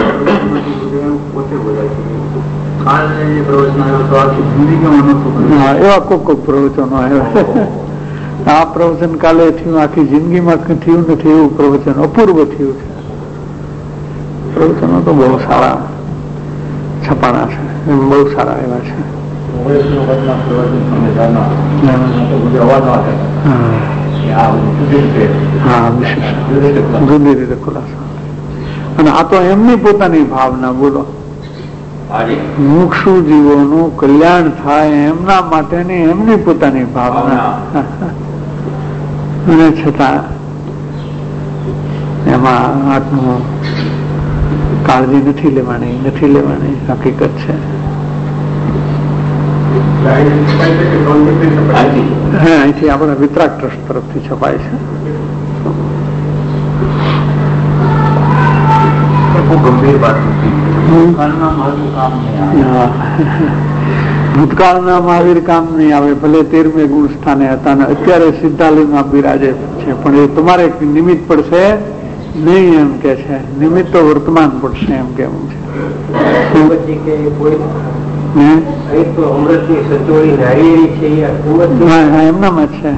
Speaker 2: એવા કોક કોક પ્રવચનો આવ્યા. આ પ્રવચન કાલે થયું, આખી જિંદગીમાં થયું નથી એવું પ્રવચન અપૂર્વ થયું છે. પ્રવચનો તો બહુ સારા છપાણા છે, બહુ સારા એવા છે. જુદી રીતે ખુલાસો. અને આ તો એમની પોતાની ભાવના. બોલો, મુક્ષુ જીવોનું કલ્યાણ થાય એમના માટેની એમની પોતાની ભાવના. અને છતાં એમાં આત્મા કાળજી નથી લેવાની, નથી લેવાની હકીકત છે. હા, અહીંથી આપણા વિતરાગ ટ્રસ્ટ તરફથી છપાય છે. ગંભીર વાત ભૂતકાળના મહાવીર કામ નહીં આવે. ભલે તેરમે ગુણ સ્થાને હતા ને અત્યારે સિદ્ધાલયમાં બિરાજે છે, પણ એ તમારે નિમિત્ત પડશે નહીં એમ કે છે. નિમિત્ત તો વર્તમાન પડશે એમ કેવું છે. એમનામાં છે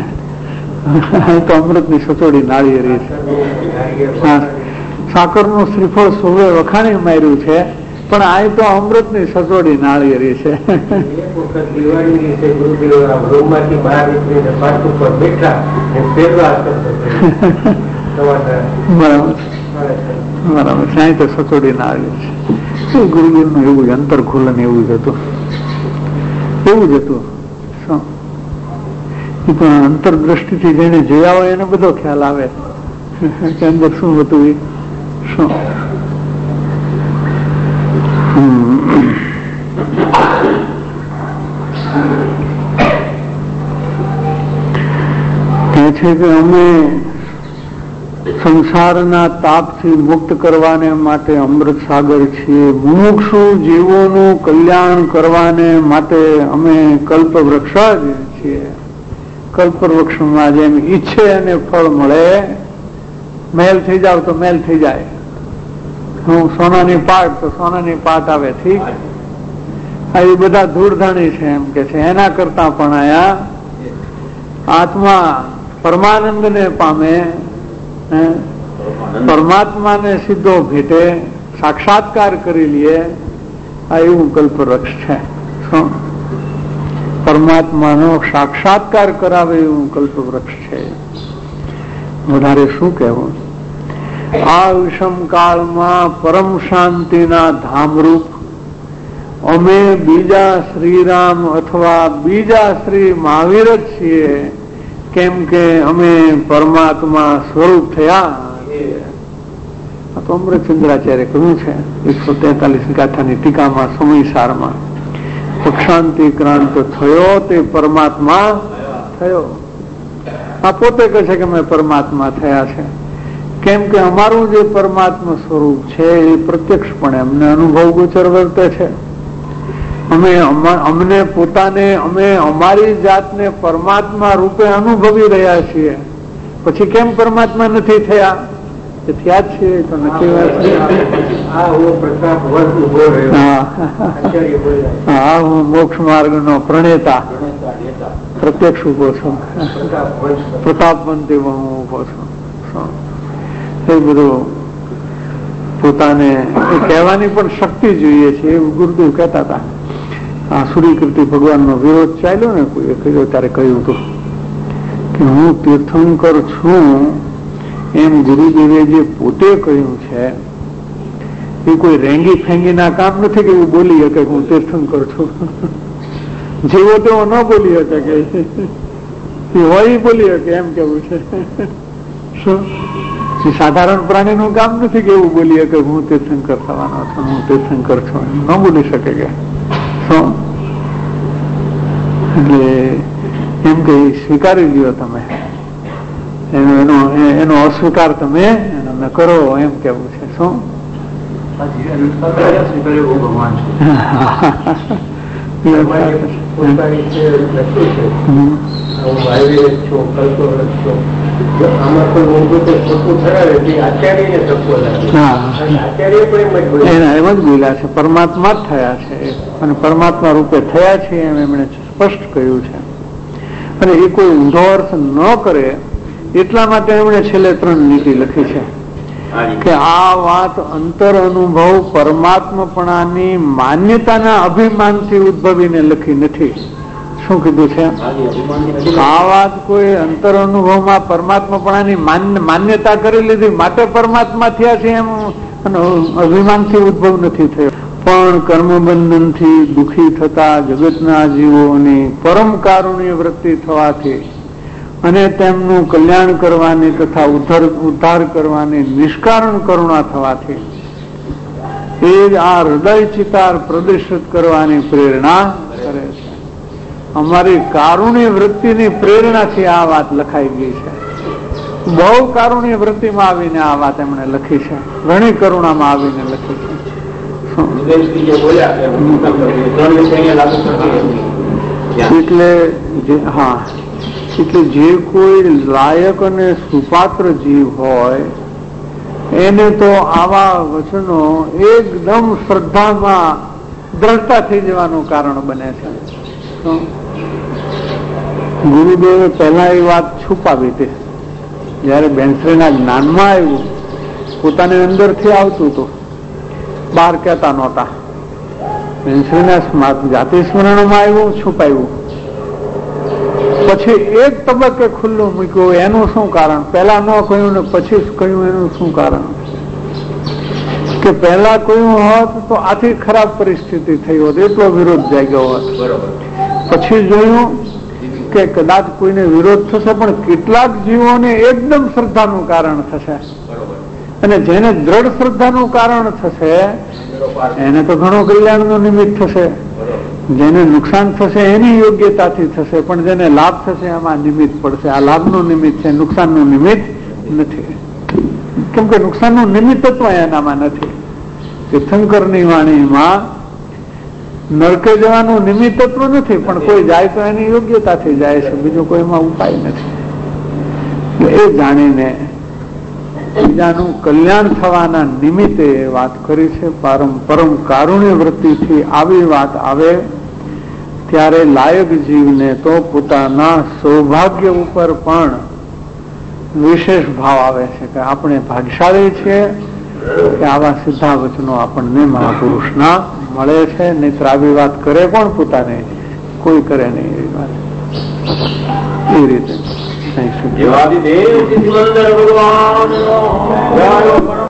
Speaker 2: તો અમૃતની સચોડી નાળિયેરી છે. સાકર નું શ્રીફળ સૌએ વખાણી માર્યું છે, પણ આ તો અમૃત ની સચોડી નાળિયેરી છે. બરાબર સાંઈ તો સચોડી નાળિયેરી છે. ગુરુગીર નું એવું અંતર ખુલન એવું જ હતું, એવું જ હતું. પણ અંતરદ્રષ્ટિથી જેને જોયા હોય એને બધો ખ્યાલ આવે કે અંદર શું હતું એ શું. કહે છે કે અમે સંસારના તાપથી મુક્ત કરવાને માટે અમૃત સાગર છીએ. મુમુક્ષુ જીવોનું કલ્યાણ કરવાને માટે અમે કલ્પવૃક્ષ જ છીએ. કલ્પવૃક્ષમાં જેમ ઈચ્છે અને ફળ મળે, મેલ થઈ જાવ તો મેલ થઈ જાય, હું સોનાની પાટ તો સોનાની પાટ આવે. ઠીક, આ એ બધા ધૂળધાણી છે એમ કે છે. એના કરતા પણ આયા આત્મા પરમાનંદ ને પામે પરમાત્માને સીધો ભેટે સાક્ષાત્કાર કરી લઈએ, આ એવું કલ્પવૃક્ષ છે. શું? પરમાત્માનો સાક્ષાત્કાર કરાવે એવું કલ્પવૃક્ષ છે. વધારે શું કહેવું? આ વિષમ કાળમાં પરમ શાંતિના ધામરૂપ અમે બીજા શ્રીરામ અથવા બીજા શ્રી મહાવીર જ છીએ, કેમ કે અમે પરમાત્મા સ્વરૂપ થયા. આ તો અમૃતચંદ્રાચાર્ય કહ્યું છે એકસો તેતાલીસ ગાથાની ટીકામાં સમયસારમાં. પક્ષાંતિક્રાંત થયો તે પરમાત્મા થયો. આ પોતે કહે છે કે અમે પરમાત્મા થયા છે, કેમ કે અમારું જે પરમાત્મા સ્વરૂપ છે એ પ્રત્યક્ષપણે અમને અનુભવ ગોચર વર્તે છે. અમે અમને પોતાને અમે અમારી જાતને પરમાત્મા રૂપે અનુભવી રહ્યા છીએ. પછી કેમ પરમાત્મા નથી થયા? એ થયા જ છીએ તો નથી. હા, હું મોક્ષ માર્ગ નો પ્રણેતા પ્રત્યક્ષ ઉભો છું. પ્રતાપવંતી હું ઉભો છું. એ બધું પોતાને કહેવાની પણ શક્તિ જોઈએ છે એવું ગુરુદેવ કહેતા હતા. આ સૂર્યકીર્તિ ભગવાનનો વિરોધ ચાલ્યો ને કોઈ કર્યો ત્યારે કહ્યું હતું કે હું તીર્થંકર છું એમ ગુરુદેવે જે પોતે કહ્યું છે એ કોઈ રેંગી ફેંગીના કામ નથી કે એવું બોલી શકે હું તીર્થંકર છું. જેવો તેવો ન બોલી શકે કે હોય બોલી શકે એમ કેવું છે. શું સાધારણ પ્રાણી નું કામ નથી કે એવું બોલીએ કે હું તીર્થંકર થવાનો છું, હું તીર્થંકર છું, ન બોલી શકે કે શું. એટલે એમ કે સ્વીકારી લ્યો તમે, એનો એનો એનો અસ્વીકાર તમે ન કરો એમ કેવું છે. શું એમ જ બોલ્યા છે પરમાત્મા જ થયા છે અને પરમાત્મા રૂપે થયા છે એમ એમણે સ્પષ્ટ કહ્યું છે. અને એ કોઈ ઊંધો અર્થ ન કરે એટલા માટે એમણે છેલ્લે ત્રણ નીતિ લખી છે કે આ વાત અંતર અનુભવ પરમાત્માપણાની માન્યતાના અભિમાનથી ઉદ્ભવીને લખી નથી. શું કીધું છે? આ વાત કોઈ અંતર અનુભવમાં પરમાત્માપણાની માન્યતા કરી લીધી માટે પરમાત્મા થયા છે એમ અભિમાનથી ઉદ્ભવ નથી થયો, પણ કર્મબંધનથી દુઃખી થતા જગતના જીવોની પરમ કારુણ્ય વૃત્તિ થવાથી અને તેમનું કલ્યાણ કરવાની તથા ઉદ્ધાર ઉદ્ધાર કરવાની નિષ્કારણ કરુણા થવાથી એ જ આ હૃદય ચિતાર પ્રદર્શિત કરવાની પ્રેરણા કરે છે. અમારી કારુણ્ય વૃત્તિની પ્રેરણાથી આ વાત લખાઈ ગઈ છે. બહુ કારુણ્ય વૃત્તિમાં આવીને આ વાત એમણે લખી છે, ઘણી કરુણામાં આવીને લખી છે. એટલે હા, એટલે જે કોઈ લાયક અને સુપાત્ર જીવ હોય એને તો આવા વચનો એકદમ શ્રદ્ધામાં દ્રઢતા થઈ જવાનું કારણ બને છે. ગુરુદેવે પહેલા એ વાત છુપાવી હતી. જયારે બેનશ્રીના જ્ઞાનમાં આવ્યું પોતાની અંદરથી આવતું હતું, બહાર કહેતા નહોતા. બેનશ્રીના જાતિ સ્મરણમાં આવ્યું, છુપાયું. પછી એક તબક્કે ખુલ્લું મૂક્યું. એનું શું કારણ? પહેલા ન કહ્યું ને પછી કહ્યું, એનું શું કારણ? કે પહેલા કહ્યું હોત તો આથી ખરાબ પરિસ્થિતિ થઈ હોત, એટલો વિરોધ જાગ્યો હોત. પછી જોયું કે કદાચ કોઈને વિરોધ થશે પણ કેટલાક જીવોને એકદમ શ્રદ્ધાનું કારણ થશે, અને જેને દ્રઢ શ્રદ્ધાનું કારણ થશે એને તો ઘણો કલ્યાણનું નિમિત્ત થશે. જેને નુકસાન થશે એની યોગ્યતાથી થશે, પણ જેને લાભ થશે એમાં નિમિત્ત પડશે. આ લાભનું નિમિત્ત છે, નુકસાનનું નિમિત્ત નથી. કેમ કે નુકસાનનું નિમિત્ત તો એનામાં નથી. તીર્થંકરની વાણીમાં નરકે જવાનું નિમિત્તત્વ નથી, પણ કોઈ જાય તો એની યોગ્યતાથી જાય છે, બીજો કોઈ એમાં ઉપાય નથી. એ જાણીને બીજાનું કલ્યાણ થવાના નિમિત્તે વાત કરી છે. પરમ પરમ કારુણ્ય વૃત્તિથી આવી વાત આવે ત્યારે લાયક જીવને તો પોતાના સૌભાગ્ય ઉપર પણ વિશેષ ભાવ આવે છે કે આપણે ભાગ્યશાળી છીએ કે આવા સીધા વચનો આપણને મહાપુરુષના મળે છે. નહીતર આવી વાત કરે કોણ પોતાને? કોઈ કરે નહીં એવી વાત. એ રીતે